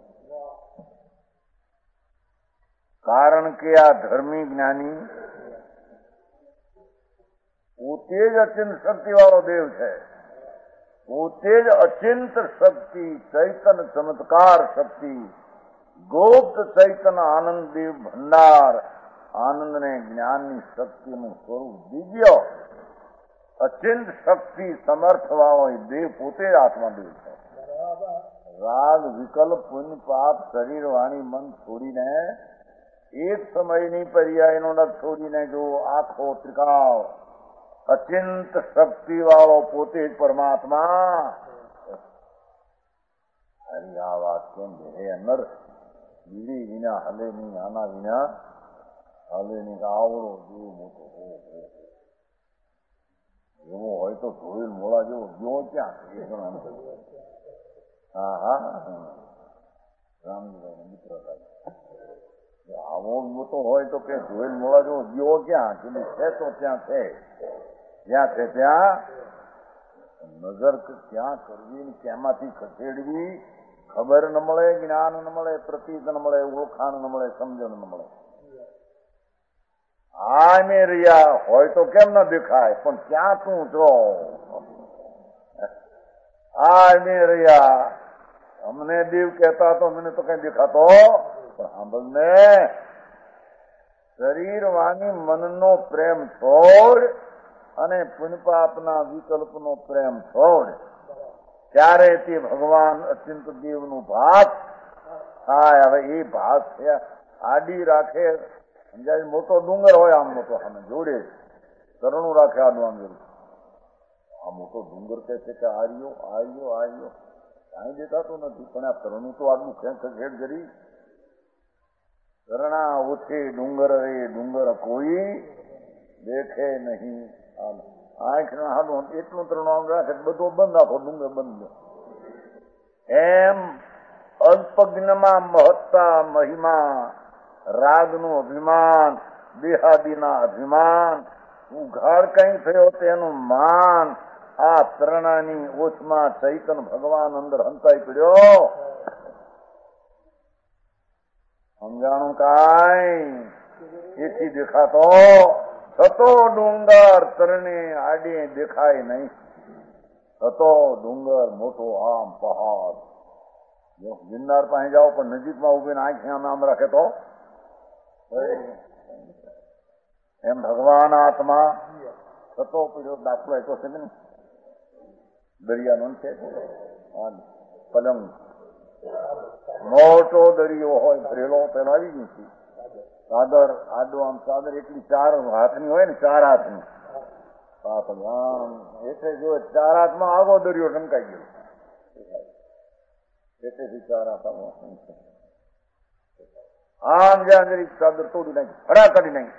કારણ કે આ ધર્મી જ્ઞાની પોતે જ અચિંત શક્તિ વાળો દેવ છે. પોતે જ અચિંત શક્તિ, ચૈતન ચમત્કાર શક્તિ, ગુપ્ત ચૈતન આનંદ દેવ ભંડાર, આનંદ ને જ્ઞાનની શક્તિનું સ્વરૂપ દિવ્ય અચિંત શક્તિ સમર્થ વાળો દેવ પોતે આત્મા દેવ છે. રાગ વિકલ્પ પુણ્ય પાપ શરીર વાણી મન છોડીને, એક સમયની પર્યાયનો નખ છોડીને જો આખો ત્રિકાળ અચિંત શક્તિ વાળો પોતે જ પરમાત્મા. હરી આ વાત કેમ હે નર, બીડી વિના હલે નહીં, આના વિના હલે નહીં. આવડો જેવો મોટો એવો હોય તો ધોયેલ મોડા જેવો ગયો ક્યાં છે? હા હા, રામજીભાઈ મિત્ર આવો મોટો હોય તો કે ધોયેલ મોડા જેવો ગયો ક્યાં? છે તો ત્યાં છે, જ્યાં છે ત્યાં નજર ક્યાં કરવી ને ક્યાંમાંથી ખસેડવી ખબર ન મળે, જ્ઞાન ન મળે, પ્રતીત ન મળે, ઓળખાણ ન મળે, સમજણ ન મળે. આ મેં રહ્યા હોય તો કેમ ન દેખાય, પણ ક્યાં તું છો? આ મેં રહ્યા અમને દેવ કહેતા તો મને તો કઈ દેખાતો, પણ સાંભળને, શરીર વાણી મનનો પ્રેમ છોડ અને પુણ્યપાપના વિકલ્પનો પ્રેમ છોડ. ત્યારે તે ભગવાન અચિંત દેવનું ભાત થાય. હવે એ ભાત છે આડી રાખે, સમજાય, મોટો ડુંગર હોય આમ મોટો સામે જોડે કરણું રાખે આડું આમ જોડે, આ મોટો ડુંગર કહે છે કે આર્યો આર્યો આર્યો કાંઈ દેખાતું નથી, પણ આ કરણું તો આટલું ખેંચ ખેડ કરી. કરણા ઓછે ડુંગર રે ડુંગર કોઈ દેખે નહીં. આંખ ના હાડું એટલું તરણું આમ રાખે બધો બંધ, આખો ડુંગર બંધ. એમ અલ્પજ્ઞમાં મહત્તા મહિમા, રાગનું અભિમાન, દેહાદીના અભિમાન, ઉઘાડ કઈ થયો તેનું માન, આ તરણાની ઓછમાં ચૈતન ભગવાન અંદર હંતાઈ પડ્યો. સમજાણું કાંઈ એથી દેખાતો થતો ડુંગર તરણે આડે દેખાય નહીં. થતો ડુંગર મોટો આમ પહાડ, ગિરનાર પાસે જાઓ પણ નજીકમાં ઉભીને આંખ આમ રાખે તો એમ ભગવાન આત્મા થતો પડ્યો. દાખલો આપ્યો છે ને દરિયાનો છે પલંગ, મોટો દરિયો હોય ભરેલો, પેલો આવી ગઈ છે ચાદર, આડો આમ ચાદર એટલી 4 હાથની હોય ને, 4 હાથની આમ એટલે જો 4 હાથમાં આગો દરિયો ઢંકાઈ ગયો, એટલેથી 4 હાથ આમ જ્યાં જરી ચાદર તોડી નાખી, હડા કાઢી નાખી.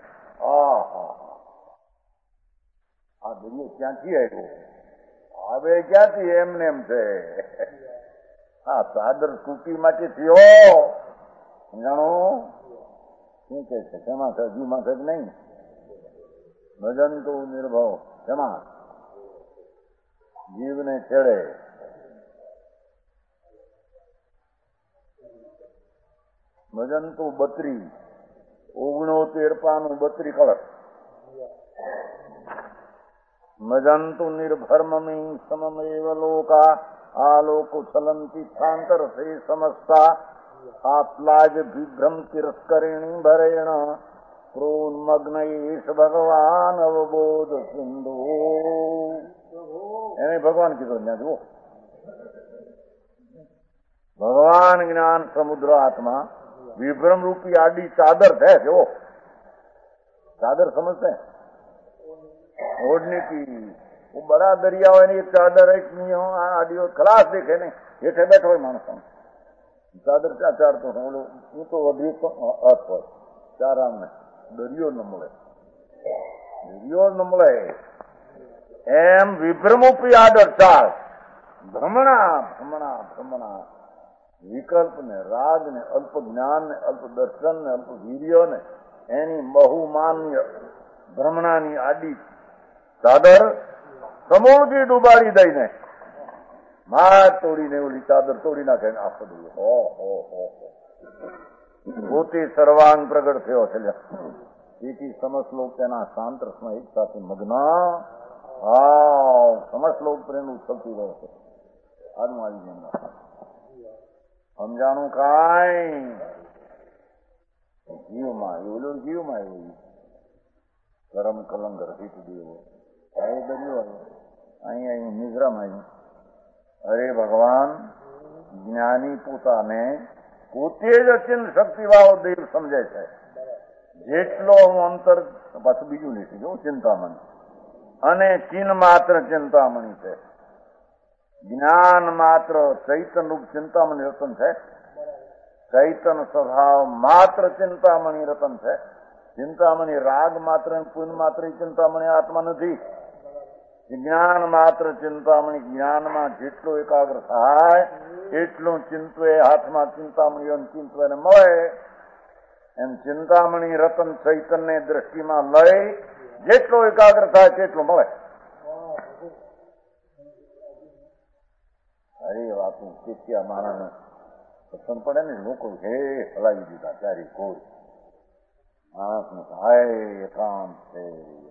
આ દરિયો ક્યાંથી આવ્યો? હવે ક્યાંથી એમને એમ છે. હા, ચાદર તૂટી માંથી થયો. જાણો શું કે છે? શેમાં છે? જીવમાં છે કે નહીં? ભજંતુ નિર્ભવ. શેમાં? જીવને છેડે. ભજંતુ 32, 69 પાનું 32 કળશ. મજંતુ નિર્ભર્મમી સમમેવ લોકા, આ લોકો ચલંતી સ્થાંતર સે સમસ્તા, આત્લાજ વિભ્રમ તિરસ્કરિણી ભરેણ, પ્રોન્મગ્નયેશ ભગવાન અવબોધ સિંધુ. એને ભગવાન કીધું ત્યાં જુઓ, ભગવાન જ્ઞાન સમુદ્ર આત્મા વિભ્રમ રૂપી આડી ચાદર છે. જો ચાદર સમજते हैं, ओढ़ने की वो बड़ा दरिया હોય ને એક ચાદર એક આડીઓ ખલાસ દેખે ને, હેઠે બેઠો હોય માણસ, ચાદર ક્યાં ચારતો ઓલો હું તો વધુ હાથ હોય ચાર આમ ને દરિયો ન મળે, દરિયો ન મળે. એમ વિભ્રમોપી આદર ચાર, ભ્રમણા ભ્રમણા ભ્રમણા, વિકલ્પ ને રાગ ને અલ્પ જ્ઞાન ને અલ્પ દર્શન ને અલ્પ વીર્ય ને એની બહુમાન્ય ભ્રમણાની આડી ચાદર સમૂળથી ડૂબાડી દઈને માર તોડીને ઓલી ચાદર તોડી નાખે આખો દરિયો પોતે સર્વાંગ પ્રગટ થયો છે. તેથી સમસ્લોક તેના શાંત રસમાં એક સાથે મગ્ન સમસ્લોક પ્રેમ ઉછળતી રહે છે. આનું આવી જાય સમજાણું કાંઈ જીવમાં એવું, જીવમાં એવું કરમ કલંગ રહિત દેવો દરિયો અહીં નિદ્રામાં આવ્યું. અરે ભગવાન જ્ઞાની પોતાને પોતે જ અચિંત શક્તિવાળો દેવ સમજે છે. જેટલો હું અંતર પાછું બીજું લીધું જો ચિંતામણી અને ચિન્હ માત્ર ચિંતામણી છે. જ્ઞાન માત્ર ચૈતન રૂપ ચિંતામણી રતન છે. ચૈતન સ્વભાવ માત્ર ચિંતામણી રતન છે. ચિંતામણી રાગ માત્ર પુન માત્ર ચિંતામણી આત્મા નથી. જ્ઞાન માત્ર ચિંતામણી, જ્ઞાનમાં જેટલો એકાગ્ર થાય એટલું ચિંતવે હાથમાં ચિંતામણીઓ ચિંતવેને મળે. એમ ચિંતામણી રતન ચૈતન્ય દ્રષ્ટિમાં લઈ જેટલો એકાગ્ર થાય તેટલું મળે. અરે વાતું શીખ્યા માણસને પસંદ પડે ને, લોકો હે હલાવી દીધા ત્યારે કોઈ માણસને હાય એકાંત છે.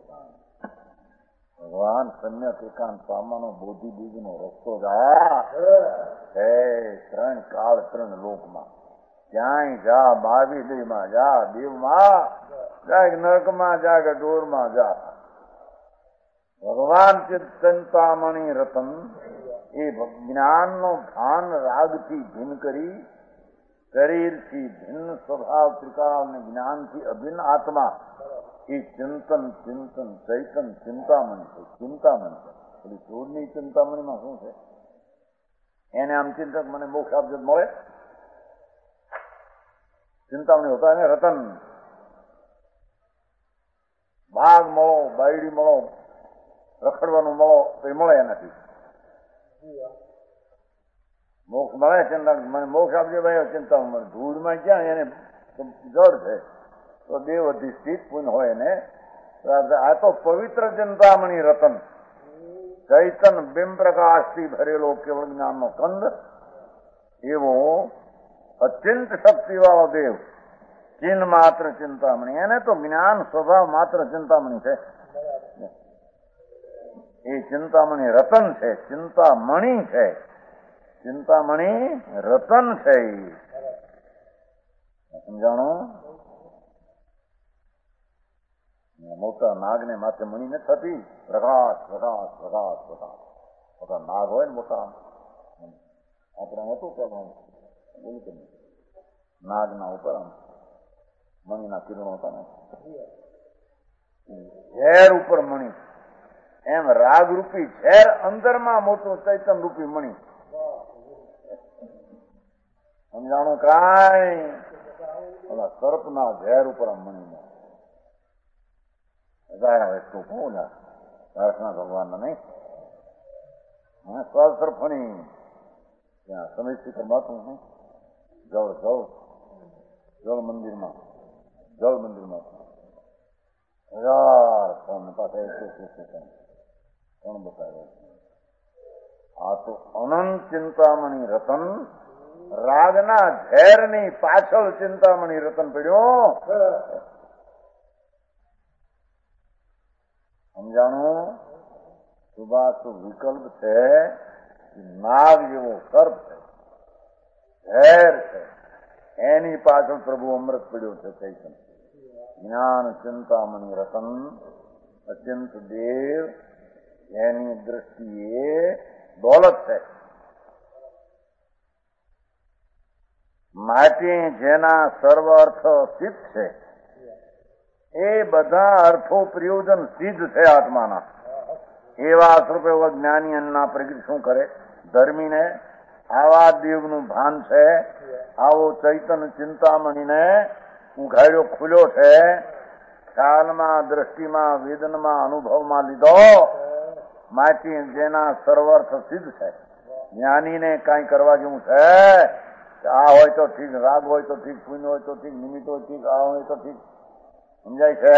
ભગવાન સમ્યક એકાંત પામવાનો બોધિ બીજનો રસ્તો જા હે. 3 કાળ 3 લોકમાં ક્યાંય જા, 22 દેહમાં જા, દેવમાં જા, નરકમાં જા કે ઢોરમાં જા. ભગવાન ચિંતામણી રતન એ જ્ઞાનનો ભાન રાગથી ભિન્ન કરી શરીરથી ભિન્ન સ્વભાવ ત્રિકાળ અને જ્ઞાનથી અભિન્ન આત્મા એ ચિંતન ચૈતન ચિંતામણી છે. ચિંતામણી છે એટલે ચોરની ચિંતામણીમાં શું છે? એને આમ ચિંતક મને મોક્ષ આપજો મળે. ચિંતામણી હોતા એને રતન. બાઘ મળો, બાયડી મળો, રખડવાનું મળો તો એ મળે એનાથી. મોક્ષ મળે ચિંતા મને મોક્ષ આપજો ભાઈ ચિંતા મળે. ધૂળમાં ક્યાં એને જળ છે તો દેવ અધિષ્ઠિત પુણ્ય હોય એને. આ તો પવિત્ર ચિંતામણી રતન ચૈતન બિંબ પ્રકાશથી ભરેલો કેવળ જ્ઞાનનો કંદ એવો અત્યંત શક્તિવાળો દેવ ચિન્હ માત્ર ચિંતામણી. એને તો જ્ઞાન સ્વભાવ માત્ર ચિંતામણી છે. એ ચિંતામણી રતન છે, ચિંતામણી છે, ચિંતામણી રતન છે. સમજાણો? મોટા નાગને માથે મણી નથી થતી. પ્રકાશ પ્રકાશ પ્રકાશ પ્રકાશ. મોટા નાગ હોય ને મોટા આપણે હતું પેલું બોલું કે નાગના ઉપર આમ મણીના કિરણો હતા ને ઝેર ઉપર મણી એમ રાગ રૂપી ઝેર અંદરમાં મોટું ચૈતન રૂપી મણી. સમજાણું? કાંઈ ઓલા સર્પના ઝેર ઉપર આમ મણી વસ્તુ કહું ના કૃષ્ણ ભગવાન નહીં સ્વસર્પણી ત્યાં સમયથી કરવાતું નહીં. જળ મંદિરમાં હજાર ફોન પાસે કોણ બતાવે? આ તો અનંત ચિંતામણી રતન રાગના ઝેરની પાછળ ચિંતામણી રતન પડ્યો. સમજાણું? શુભાશુભ વિકલ્પ છે. નાગ જેવો સર્પ છે, ઝેર છે, એની પાછળ પ્રભુ અમૃત પડ્યો છે. ચૈતન્ય જ્ઞાન ચિંતામણી રતન અત્યંત દેવ એની દ્રષ્ટિએ દોલત છે. માટે જેના સર્વ અર્થ સિદ્ધ છે એ બધા અર્થો પ્રયોજન સિદ્ધ છે આત્માના. એવા સ્વરૂપે જ્ઞાની અન્ના પ્રગટ શું કરે? ધર્મીને આવા દેવનું ભાન છે, આવો ચૈતન્ય ચિંતામણીને ઉઘાડ્યો ખુલ્યો છે, ખ્યાલમાં દ્રષ્ટિમાં વેદનમાં અનુભવમાં લીધો. માટે જેના સર્વર્થ સિદ્ધ છે જ્ઞાનીને કાંઈ કરવા જેવું છે. આ હોય તો ઠીક, રાગ હોય તો ઠીક, પુણ્ય હોય તો ઠીક, નિમિત્ત હોય ઠીક, આ હોય તો ઠીક. સમજાય છે?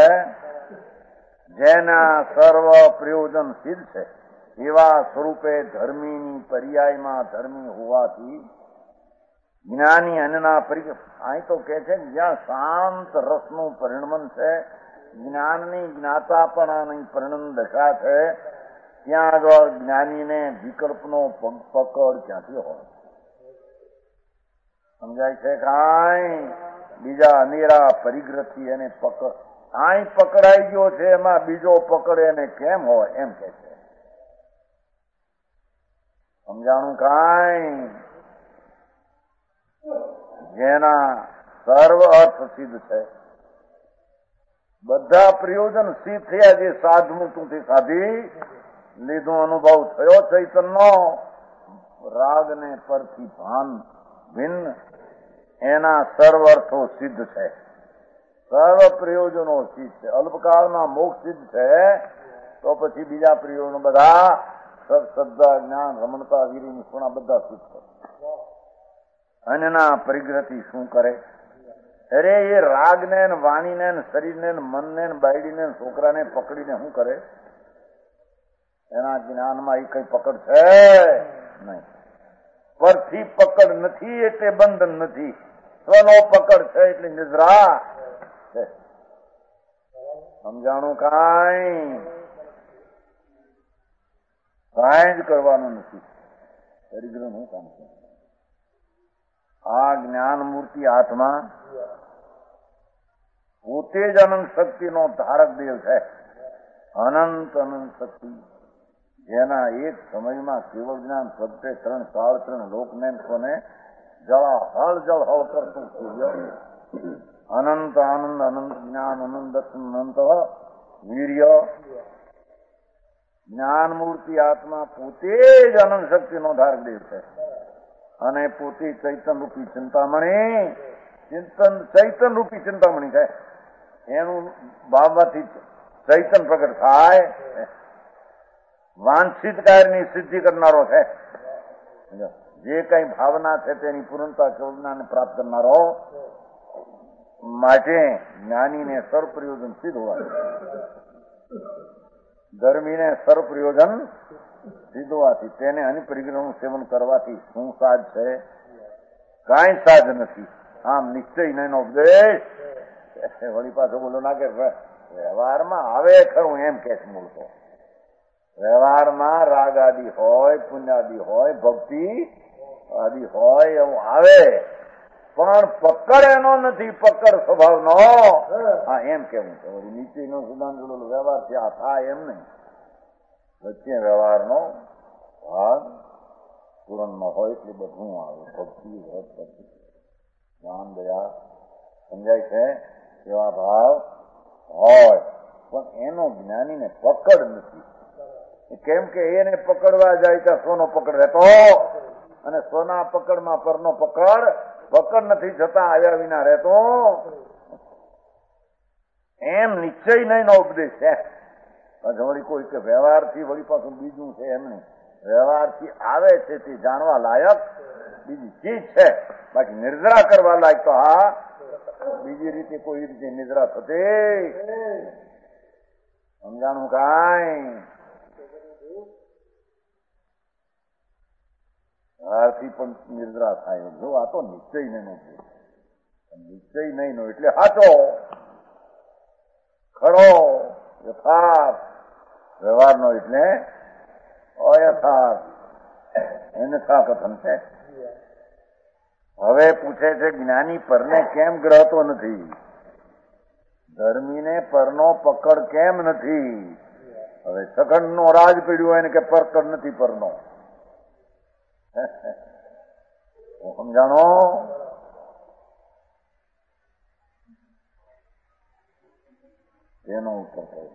જેના સર્વ પ્રયોજન સિદ્ધ છે એવા સ્વરૂપે ધર્મીની પર્યાયમાં ધર્મી હોવાથી જ્ઞાની અન્યના અહીં તો કે છે જ્યાં શાંત રસનું પરિણમન છે, જ્ઞાનની જ્ઞાતાપણાની પરિણમ દશા છે, ત્યાં આગળ જ્ઞાનીને વિકલ્પનો પકડ ક્યાંથી હોય? સમજાય છે? કાંઈ બીજા અનેરા પરિગ્રહથી એને પકડ અહીં પકડાઈ ગયો છે એમાં બીજો પકડ એને કેમ હોય એમ કે છે. સમજાણું? કાંઈ જેના સર્વ અર્થ સિદ્ધ છે, બધા પ્રયોજન સિદ્ધ થયા, જે સાધવું તુંથી સાધી લીધું, અનુભવ થયો ચૈતનનો, રાગને પરથી ભાન ભિન્ન, એના સર્વ અર્થો સિદ્ધ છે, સર્વ પ્રયોજનો સિદ્ધ છે. અલ્પકાળમાં મોક્ષ સિદ્ધ છે તો પછી બીજા પ્રયોજનો બધા શ્રદ્ધા, જ્ઞાન, રમણતા, વીર, નિષ્પણા બધા સિદ્ધ છે. અન્યના પરિગ્રહથી શું કરે? અરે એ રાગને, વાણીને, શરીરને, મનને, બાયડીને, છોકરાને પકડીને શું કરે? એના જ્ઞાનમાં એ કઈ પકડ છે નહીં. પરથી પકડ નથી એટલે બંધન નથી, સ્વનો પકડ છે એટલે નિદ્રા છે. સમજાણું? કાંઈ જ કરવાનું નથી. પરિગ્રહનું કામ છે. આ જ્ઞાન મૂર્તિ આત્મા પોતે જ અનંત શક્તિનો ધારક દેવ છે. અનંત શક્તિ જેના એક સમયમાં કેવળ જ્ઞાન પ્રગટે 3 સાળ 3 લોકનેકોને જળહળ કરતું સૂર્ય અનંત આનંદ અનંત જ્ઞાન અનંત દર્શન અનંત વીર્ય જ્ઞાન મૂર્તિ આત્મા પોતે જ અનંત શક્તિનો ધારદેવ છે અને પોતે ચૈતન રૂપી ચિંતામણી ચૈતન રૂપી ચિંતામણી છે. એનું ભાવમાંથી ચૈતન પ્રગટ થાય, વાંછિત કાર્યની સિદ્ધિ કરનારો છે. જે કઈ ભાવના છે તેની પૂર્ણતા ચોજનાને પ્રાપ્ત કરનારો, માટે જ્ઞાનીને સર્વપ્રયોજન સિદ્ધ હોવાથી, ધર્મીને સર્વપ્રયોજન સિદ્ધ હોવાથી તેને અનિપરિગ્રહનું સેવન કરવાથી શું સાજ છે? કાંઈ સાજ નથી. આમ નિશ્ચય નહીં ઉપદેશ વળી પાછો બોલો ના કે વ્યવહારમાં આવે ખરું એમ કે છે મૂળ તો. વ્યવહારમાં રાગ આદિ હોય, પુણ્ય આદિ હોય, ભક્તિ આદિ હોય એવું આવે, પણ પકડ એનો નથી, પકડ સ્વભાવનો. હા એમ કેવું છે. નીચેનો સિદ્ધાંત વ્યવહારથી આ થાય એમ નહીં. વચ્ચે વ્યવહારનો ભાગ પૂરણનો હોય એટલે બધું આવે. ભક્તિ જ્ઞાન દયા સમજાય છે એવા ભાવ હોય, પણ એનો જ્ઞાનીને પકડ નથી. કેમ કે એને પકડવા જાય ત્યાં સોનો પકડ રહેતો, અને સોના પકડમાં પરનો પકડ નથી છતાં આવ્યા વિના રહેતો. એમ નિશ્ચય નહીં નો ઉપદેશ છે. વળી કોઈ કે વ્યવહારથી વળી પાછું બીજું છે એમ નહીં. વ્યવહારથી આવે છે તે જાણવા લાયક બીજી ચીજ છે, બાકી નિર્જરા કરવા લાયક તો હા બીજી રીતે કોઈ રીતે નિદ્રા થતી સમજાણું કાંઈ? આથી પણ નિદ્રા થાય. જો આ તો નિશ્ચય નહીં નો એટલે સાચો ખરો યથાર્થ. વ્યવહારનો એટલે અયથાર્થ, એને કથન છે. હવે પૂછે છે જ્ઞાની પરને કેમ ગ્રહતો નથી? ધર્મીને પરનો પકડ કેમ નથી? હવે સખંડ નો રાજ પીડ્યો હોય ને કે પકડ નથી પરનો, સમજાણો? તેનો ઉત્તર થાય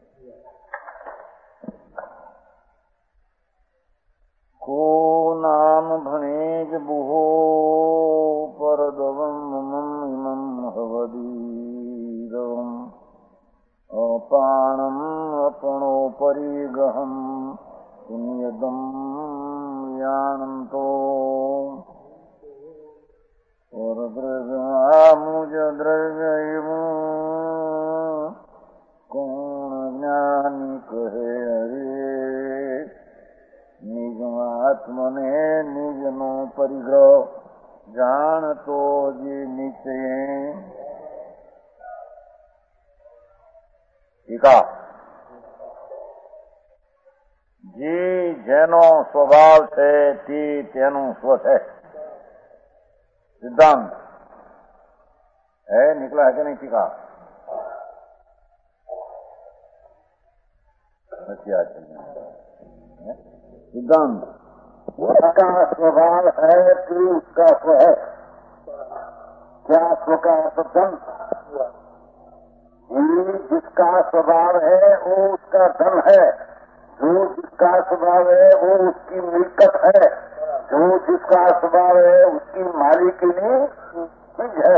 કો નામ ભણે જ બુહો પરદવમ ઇમમ હવદીરમ અપાણમ અપણો પરિગહમ પુણ્યદમ યાનંતો મુજ દ્રવ્ય કોણ જ્ઞાની કહે હરે નિજ આત્મને નિજનો પરિગ્રહ જાણતો જે નીચે. ટીકા જે જેનો સ્વભાવ છે તે તેનું સ્વ છે. સિદ્ધાંત है निकला है कि नहीं? टीका सिद्धांत उसका स्वभाव है कि उसका स्व है. क्या स्व का धन? जिसका स्वभाव है वो उसका धन है, जो जिसका स्वभाव है वो उसकी मिल्कत है, जो जिसका स्वभाव है उसकी मालिकिनी चीज है.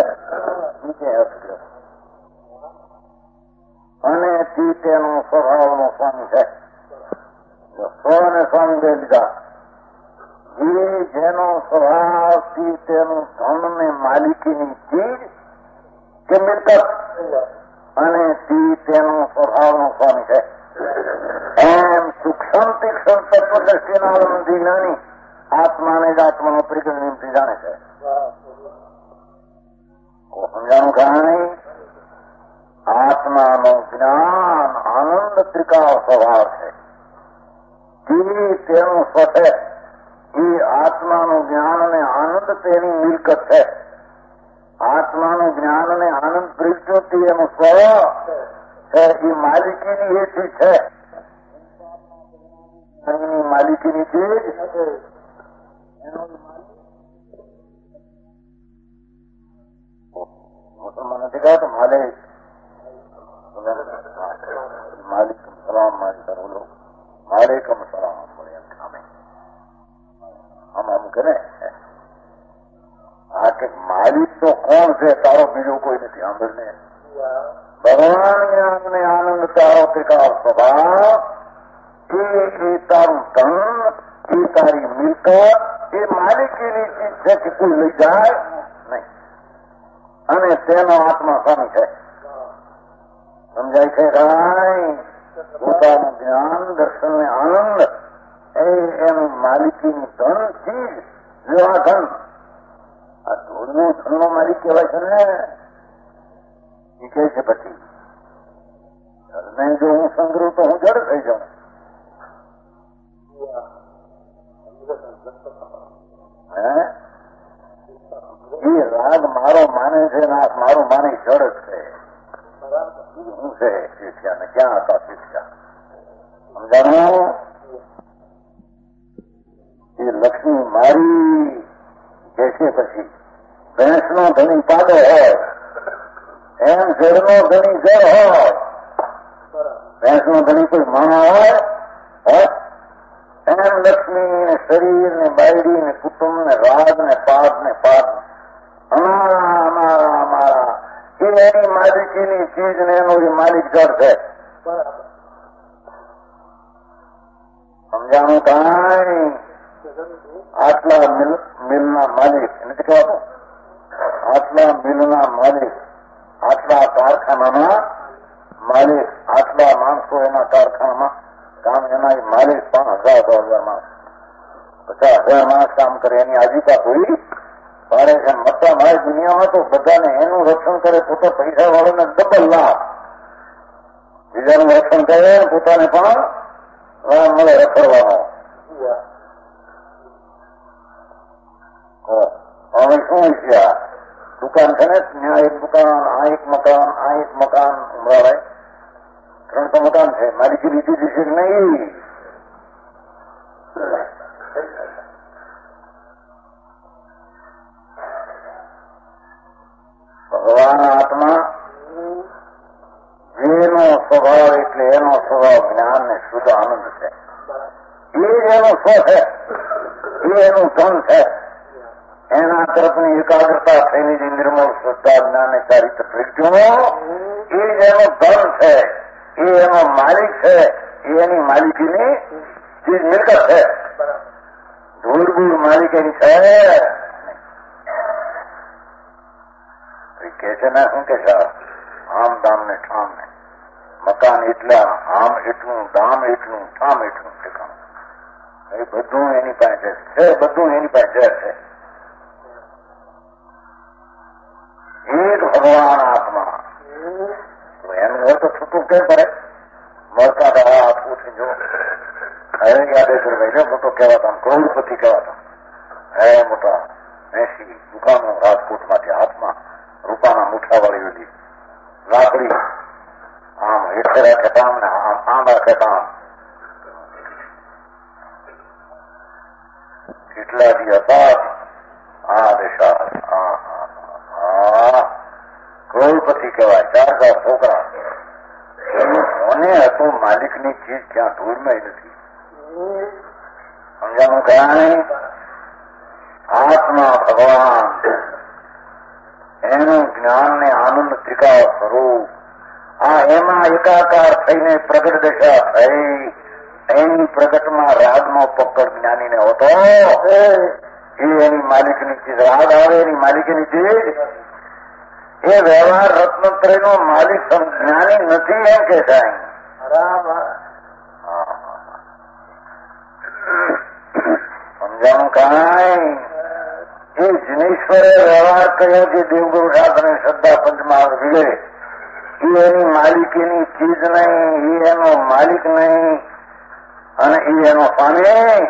અને તે તેનો સ્વભાવનો સ્વામી છે. સ્વને સ્વામી બે લીધા. જે જેનો સ્વભાવ તે તેનું ધન ને માલિકીની ચીજ કે મિલકત, અને તે તેનો સ્વભાવનો સ્વામી છે. એમ સૂક્ષ્મ તીક્ષ્ણ તત્વદ્રષ્ટિના અવલંબી જ્ઞાની આત્માને જ આત્માનો પરિગ્રહ નિમથી જાણે છે. સમજાણું કાંઈ? આત્માનું જ્ઞાન આનંદ ત્રિકાળ સ્વભાવ છે. તે તેનું સ્વ છે. એ આત્માનું જ્ઞાન અને આનંદ તેની મિલકત છે. આત્માનું જ્ઞાન અને આનંદ પ્રવૃત્તિ એનું સ્વ છે. એ માલિકીની એથી છે. એની માલિકીની ચીજ એનો મુસલમાન નથી કહેતો માલિક માલિકમ સલામ માલિક બોલો માલિકમ સલામ બોલે સામે આમ કરે આ કે માલિક તો કોણ છે તારો બીજો કોઈ નથી સાંભળને ભગવાન અમને આનંદ તારો ટીકાવ સ્વભાવ એ તારું ધન એ તારી મિલકત એ માલિકીની ચીજ છે કે કોઈ લઈ જાય નહીં અને તેનો આત્મા સ્વામી છે સમજાય છે કાંઈ પોતાનું જ્ઞાન દર્શન ને આનંદ એની માલિકીની ધન ચીજ જેવા ધન આ ધૂળનો ધનનો માલિક કહેવાય છે ને એ કહે છે પછી ધનને જો હું સંગ્રહ તો હું જડ થઈ જાઉં એ રાગ મારો માને છે ને મારું માની જડ છે હું છે શિષ્યા ને ક્યાં હતા શિષ્યા સમજાણું એ લક્ષ્મી મારી કે છે પછી ભેંસનો ધણી પાડો હોય એમ જળનો ધણી જળ હોય ભેંસનો ધણી કોઈ માણા હોય એમ લક્ષ્મી ને શરીર ને બાયડી ને કુટુંબ ને રાગ ને પાપ ને પાપ અમારા એ એની માલિકીની ચીજ ને એનો એ માલિક જળ છે સમજાણું કાંઈ આટલા મિલના માલિક નથી કહેવાતું આટલા મિલના માલિક આટલા કારખાનાના માલિક આટલા માણસો એના કારખાનામાં કામ એના માલિક 5,000 માણસ 50,000 માણસ કામ કરે એની આજીવિકા પૂરી મારે એમ મતલબ મારી દુનિયામાં તો બધાને એનું રક્ષણ કરે પોતે પૈસા વાળાને ડબલ લાભ બીજાનું રક્ષણ કરે પોતાને પણ મળે રખડવાનો હવે શું છે આ દુકાન છે ને ત્યાં એક દુકાન આ એક મકાન ઉમરાવાય 3 તો મકાન છે માલિકી લીધી જશે નહીં ભગવાન આત્મા જેનો સ્વભાવ એટલે એનો સ્વભાવ જ્ઞાન ને શુદ્ધ આનંદ છે એ એનો સ્વ છે એ એનું ધન છે એના તરફની એકાગ્રતા થઈને જે નિર્મળ શ્રદ્ધા જ્ઞાન ને ચારિત્ર પ્રગટ્યું એ જ એનો ધન છે એ એનો માલિક છે એ એની માલિકીની ચીજ મિલકત છે ધૂળ માલિક એની છે કે છે ને શું કે છે આમ દામ ને ઠામ ને મકાન એટલા આમ એટલું દામ એટલું ઠામ એટલું ઠેકાણું એ બધું એની પાસે છે બધું એની પાસે છે એક ભગવાન આત્મા એનું હોય તો છૂટું કેમ કરે મળતા હતા હાથ ઉઠી જો હવે યાદેશ્વર ભાઈ મોટો કહેવાતા કરોડપતિ કહેવાતા હે મોટા 80 દુકાનો રાજકોટમાંથી હાથમાં રૂપાના મુઠ્ઠાવાળી હતી લાકડી આમ હેઠળ ખેતામ ને આમ આંબા ખેતામ કેટલા દી હતા આ દેશા કરોડપતિ કહેવાય 4,000 છોકરા મને હતું માલિકની ચીજ ક્યાં ધૂળમાં નથી સમજાનું કાંઈ આત્મા ભગવાન એનું જ્ઞાન ને આનંદ ત્રિકાળ સ્વરૂપ આ એમાં એકાકાર થઈને પ્રગટ દશા થઈ એની પ્રગટમાં રાગનો પકડ જ્ઞાનીને હોતો એ એની માલિકની ચીજ રાગ આવે એની માલિકીની ચીજ એ વ્યવહાર રત્નત્રયનો માલિક જ્ઞાની નથી એમ કે સાહેબ સમજાણું કાંઈ એ જિનેશ્વરે વ્યવહાર કર્યો કે દેવગુરુ શાસ્ત્ર શ્રદ્ધા પંચમાં વિલે એ એની માલિકીની ચીજ નહીં એ એનો માલિક નહીં અને એ એનો સ્વામી નહીં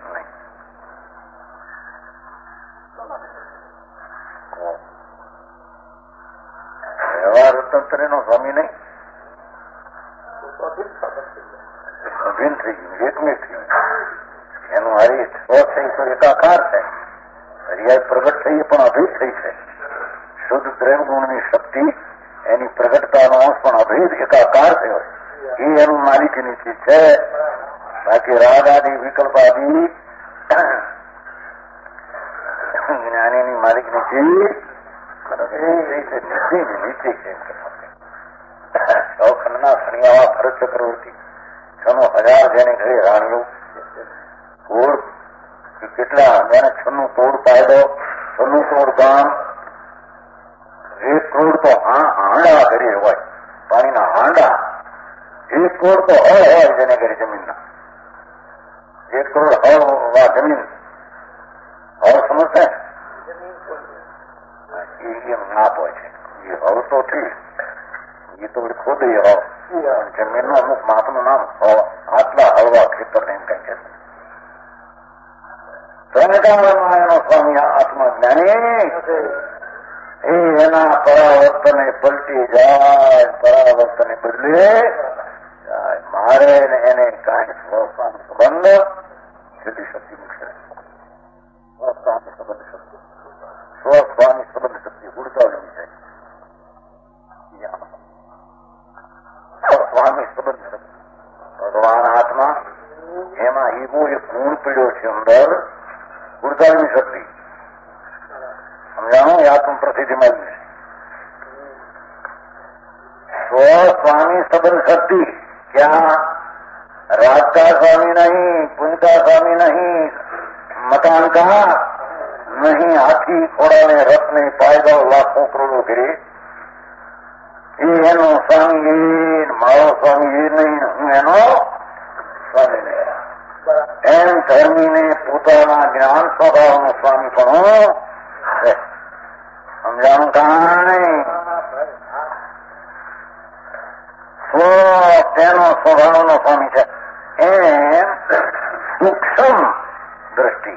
વ્યવહાર તંત્રનો સ્વામી નહીં ભીન થઈ ગયું એકને થઈ ગયું हरी સ્વ થઈ તો એકાકાર છે, હરિયાઈ પ્રગટ થઈ પણ અભેદ થઈ છે. શુદ્ધ દ્રવ્ય ગુણની શક્તિ એની પ્રગટતાનો અંશ પણ અભેદ એકાકાર થયો, એ એનું માલિકીની ચીજ છે. બાકી રાગ આદિ વિકલ્પ આદિ જ્ઞાનીની માલિકની ચીજ નીચે છે. સૌખંડના સણિયાવા ભરત ચક્રવર્તી 96,000 જેને ઘરે રાણીઓ તોડ કેટલા જેને 96 તોડ પાયદો 96 તોડ ગામ 1 કરોડ તો હાંડા ઘરે હોય, પાણીના હાંડા 1 કરોડ તો હળ હોય જેને ઘરે જમીનના 1 કરોડ હળ જમીન હળ સમજશે એમ નાપ હોય છે. એ હળ તો ઠીક, એ તો ખોદે હળ જમીનનું અમુક માપનું નામ આટલા હળવા ખેતર એમ કઈ છે. એનો સ્વામી આત્મા જ્ઞાની એ એના પરાવર્તને પલટી જાય, પરાવર્તને બદલે જાય. મારે એને કાંઈ સ્વસ્વામી સંબંધ જુદી શક્તિ મૂકશે. સ્વસ્વામી સંબંધ શક્તિ, સ્વસ્વામી સંબંધ શક્તિ ઉડતાવડી છે. સ્વામી સંબંધ શક્તિ ભગવાન આત્મા એમાં એવો એક ગુણ પીડ્યો છે અંદર, ઉડતાવડી શક્તિ. સમજાણું? એ આત્મ પ્રસિદ્ધિ મળી સ્વસ્વામી સંબંધ શક્તિ. ક્યાં? राज का स्वामी नहीं, पुण्य का स्वामी नहीं, मकान का नहीं, हाथी घोड़ा ने रथ ने पाएगा लाखों करोड़ों गिरे, ये एनो स्वामी ये मारो स्वामी ये नहीं, हूँ एनो स्वामी नहीं. एम धर्मी ने પોતાના જ્ઞાન સ્વભાવનો સ્વામી પણ સમજાણું કાંઈ તેનો સ્વભાવનો સ્વામી છે. એમ સૂક્ષ્મ દ્રષ્ટિ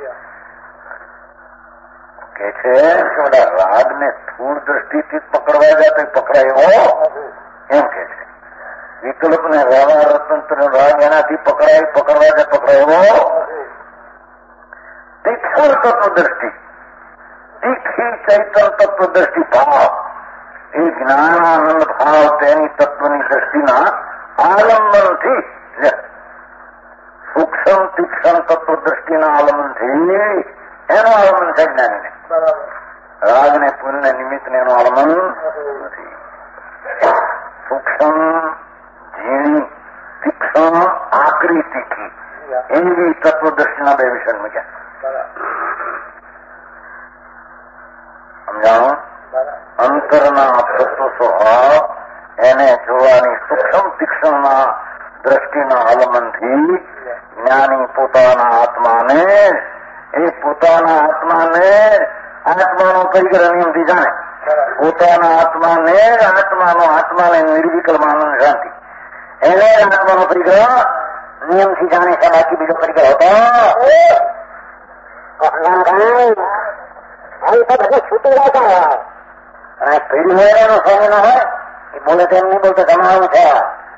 કે છે કે બધા રાગને સ્થૂળ દ્રષ્ટિથી પકડવા જાય તો પકડાયો એમ કે છે. વિકલ્પને વ્યવહાર તંત્ર રાગ એનાથી પકડવા જાય પકડાયો. તીક્ષ્ણ તત્વ દ્રષ્ટિ, તીખી ચૈતન્ય તત્વ દ્રષ્ટિ ભાવ, એ જ્ઞાનાનંદ ભાવ તેની તત્વની દ્રષ્ટિના આલંબનથી સૂક્ષ્મ તીક્ષ્ણ તત્વ દ્રષ્ટિના આલંબનથી એનું આલંબન છે જ્ઞાનીને. રાગને પુણ્ય નિમિત્તને એનું આલંબન નથી. સૂક્ષ્મ ઝીણી તીક્ષ્ણ આકરી તીખી એવી તત્વદ્રષ્ટિના બે વિષય મૂક્યા. સમજાણું? અંતરના તત્વ સ્વભાવ એને જોવાની સૂક્ષ્મ તીક્ષ્ણના દ્રષ્ટિના આલંબનથી જ્ઞાની પોતાના આત્માને આત્માનો પરિગ્રહ નિયમથી જાણે. પોતાના આત્માને નિર્વિકલ્પ આનંદ શાંતિ એને આત્માનો પરિગ્રહ નિયમથી જાણે છે. બાકી બીજો પરિગ્રહ હતો છૂટી જાય. અને પીડી હોય એનો સ્વામી નો હોય એ બોલે તો એમ નહીં બોલતો જમાવું છે.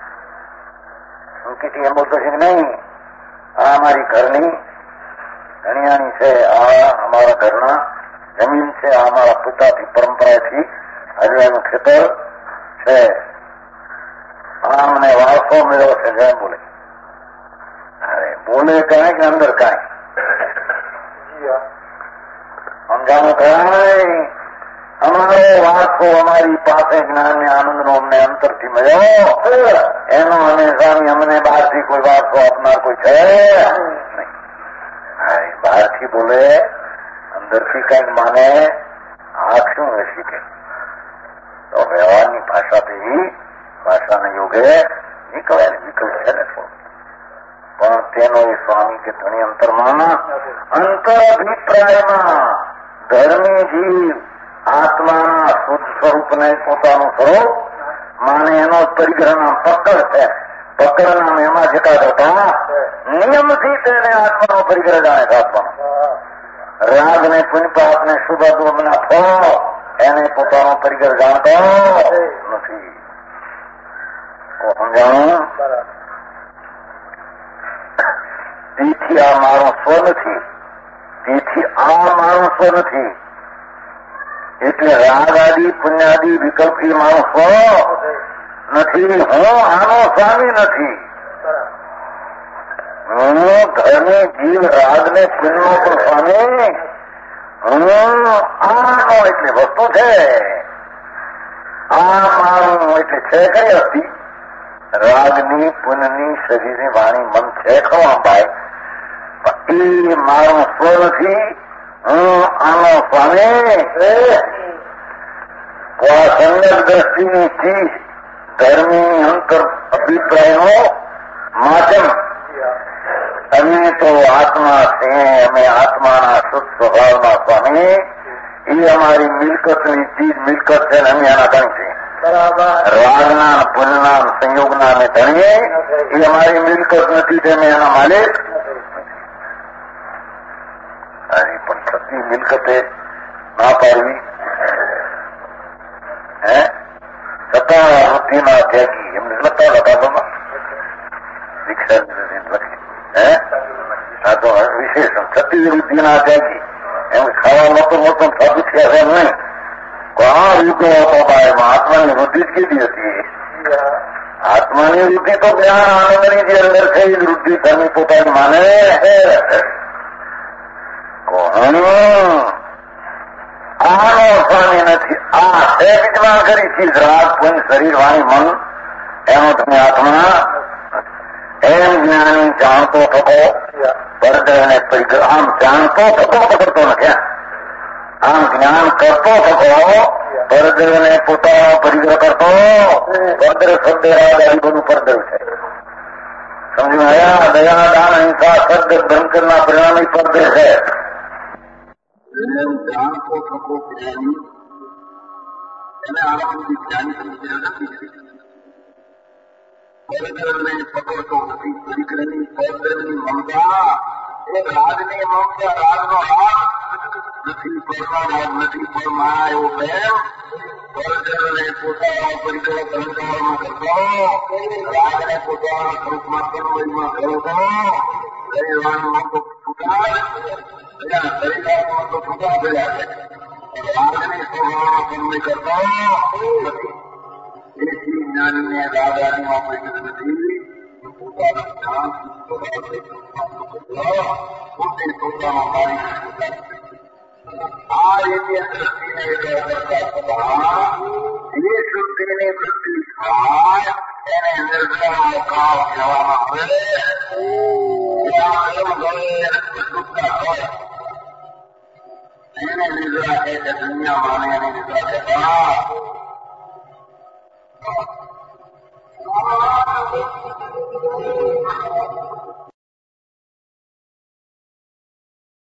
અંકિતી એમ બોલતો છે કે નહીં આ અમારી ઘરની ધણિયાની છે, આ અમારા ઘરના જમીન છે, આ અમારા પિતાથી પરંપરાથી હજુ એનું ખેતર છે, આ અમને વારસો મળ્યો છે જેમ બોલે. અરે બોલે કાંઈ કે અંદર કાંઈ સમજાનું કાંઈ. અમારો વારસો અમારી પાસે જ્ઞાન આનંદનો અમને અંતરથી મળ્યો એનો અમે સ્વામી અમને બહારથી કોઈ વારસો આપનાર કોઈ છે નહીં. બહારથી બોલે અંદરથી કંઈક માને આ શું હશે કે તો વ્યવહારની ભાષાથી ભાષાના યોગે નીકળે વિકલ્પ છે ને થોડું. પણ તેનો એ સ્વામી કે ધણી અંતરમાં અંતર અભિપ્રાયમાં ધર્મી જીવ આત્માના શુદ્ધ સ્વરૂપને પોતાનું સ્વરૂપ માને એનો પરિગ્રહના પકડ છે. પકડના એમાં જતા જતા નિયમથી તેને આત્માનો પરિગ્રહ જાણે છે. આત્માનો રાગને પુણ્યપાપને શુભ અશુભના ફળ એને પોતાનો પરિગ્રહ જાણતો નથી. સમજાણું? તેથી આ મારો સ્વ નથી, તેથી આ મારો સ્વ નથી. એટલે રાગ આદિ પુણ્યાદિ વિકલ્પ એ મારો સ્વ નથી. હું આનો સ્વામી નથી. હું ધર્મી જીવ રાગને પુણ્યનો પણ સ્વામી. હું આનો એટલે વસ્તુ છે, આ મારું એટલે છે કઈ હતી? રાગની પુણ્યની શરીરની વાણી મન છે ખરો અંબાઈ, એ મારું સ્વ નથી. હું આનો સ્વામી. આ સમ્યક દ્રષ્ટિની ચીજ ધર્મની અંતર અભિપ્રાયનો માધ્યમ. અમે તો આત્મા છે, અમે આત્માના શુદ્ધ સ્વભાવના સ્વામી. એ અમારી મિલકતની ચીજ મિલકત છે ને અમે એના ધણી છે. રાગના પુણ્યના સંયોગના અમે ધણીએ, એ અમારી મિલકત નથી તે અમે એના માલિક. પણ થતી મિલકતે ના પાડવી, સત્તા વૃત્તિના ત્યાગી એમને લખતા હતા દીક્ષા લખી. આ તો વિશેષણ છત્તી વૃત્તિના ત્યાગી એમ ખાવા મોટો મોટો સાબિત થયા છે નહીં. ઘણા યુગો હતો એમાં આત્માની વૃત્તિ જ કીધી હતી. આત્માની વૃત્તિ તો જ્ઞાન આનંદની જે અંદર છે એ વૃત્તિ ધર્મી પોતાની માને. આનો સ્વામી નથી. આ છે વિદ્વાન કરી ચીજ રાગ પુણ્ય શરીર વાણી મન એનો તમે આત્મા એમ જ્ઞાની જાણતો થકો પરદ્રને પરિગ્રહ. આમ જાણતો થકો પકડતો નથી, આમ જ્ઞાન કરતો થકો પરદ્રને પોતાનો પરિગ્રહ કરતો. પરદ્ર શબ્દ રાગ આદિ બધું પરદ્ર છે. સમજ આયા? દયા દાન અહિંસા શબ્દ બ્રહ્મચર્યના પરિણામે પરદ્ર છે. જાણતો થકો જ્ઞાની એને આરામથી જ્ઞાની સમજ્યા નથી. પરદ્રને પકડતો નથી. પરિગ્રહની પરદ્રની મમતા એ રાગની મમતા, રાગનો રાગ નથી, પરનો રાગ નથી, પરમા એવો પ્રેમ. પરદ્રને પોતાનો પરિગ્રહ સંસ્કારમાં કરતો, રાગને પોતાના સ્વરૂપમાં તન્મયમાં કરતો. શરીરવાણીમાં તો છૂટા શરીરમાં તો છૂટા થયા છે. રાગની સ્વભાવમાં તન્મય કરતો નથી. તેથી જ્ઞાનીને રાગ આદિમાં પરિગ્રહ નથી. પોતાના જ્ઞાન પોતે પોતાનો મારી આ રીતે દ્રષ્ટિને કરતા જે શુદ્ધિની વૃત્તિ થાય એને નિર્ગ્રહ કાળ કહેવામાં આવે. એને નિદ્રા કહે છે. દુનિયા માને એની નિદ્રા કહેતા.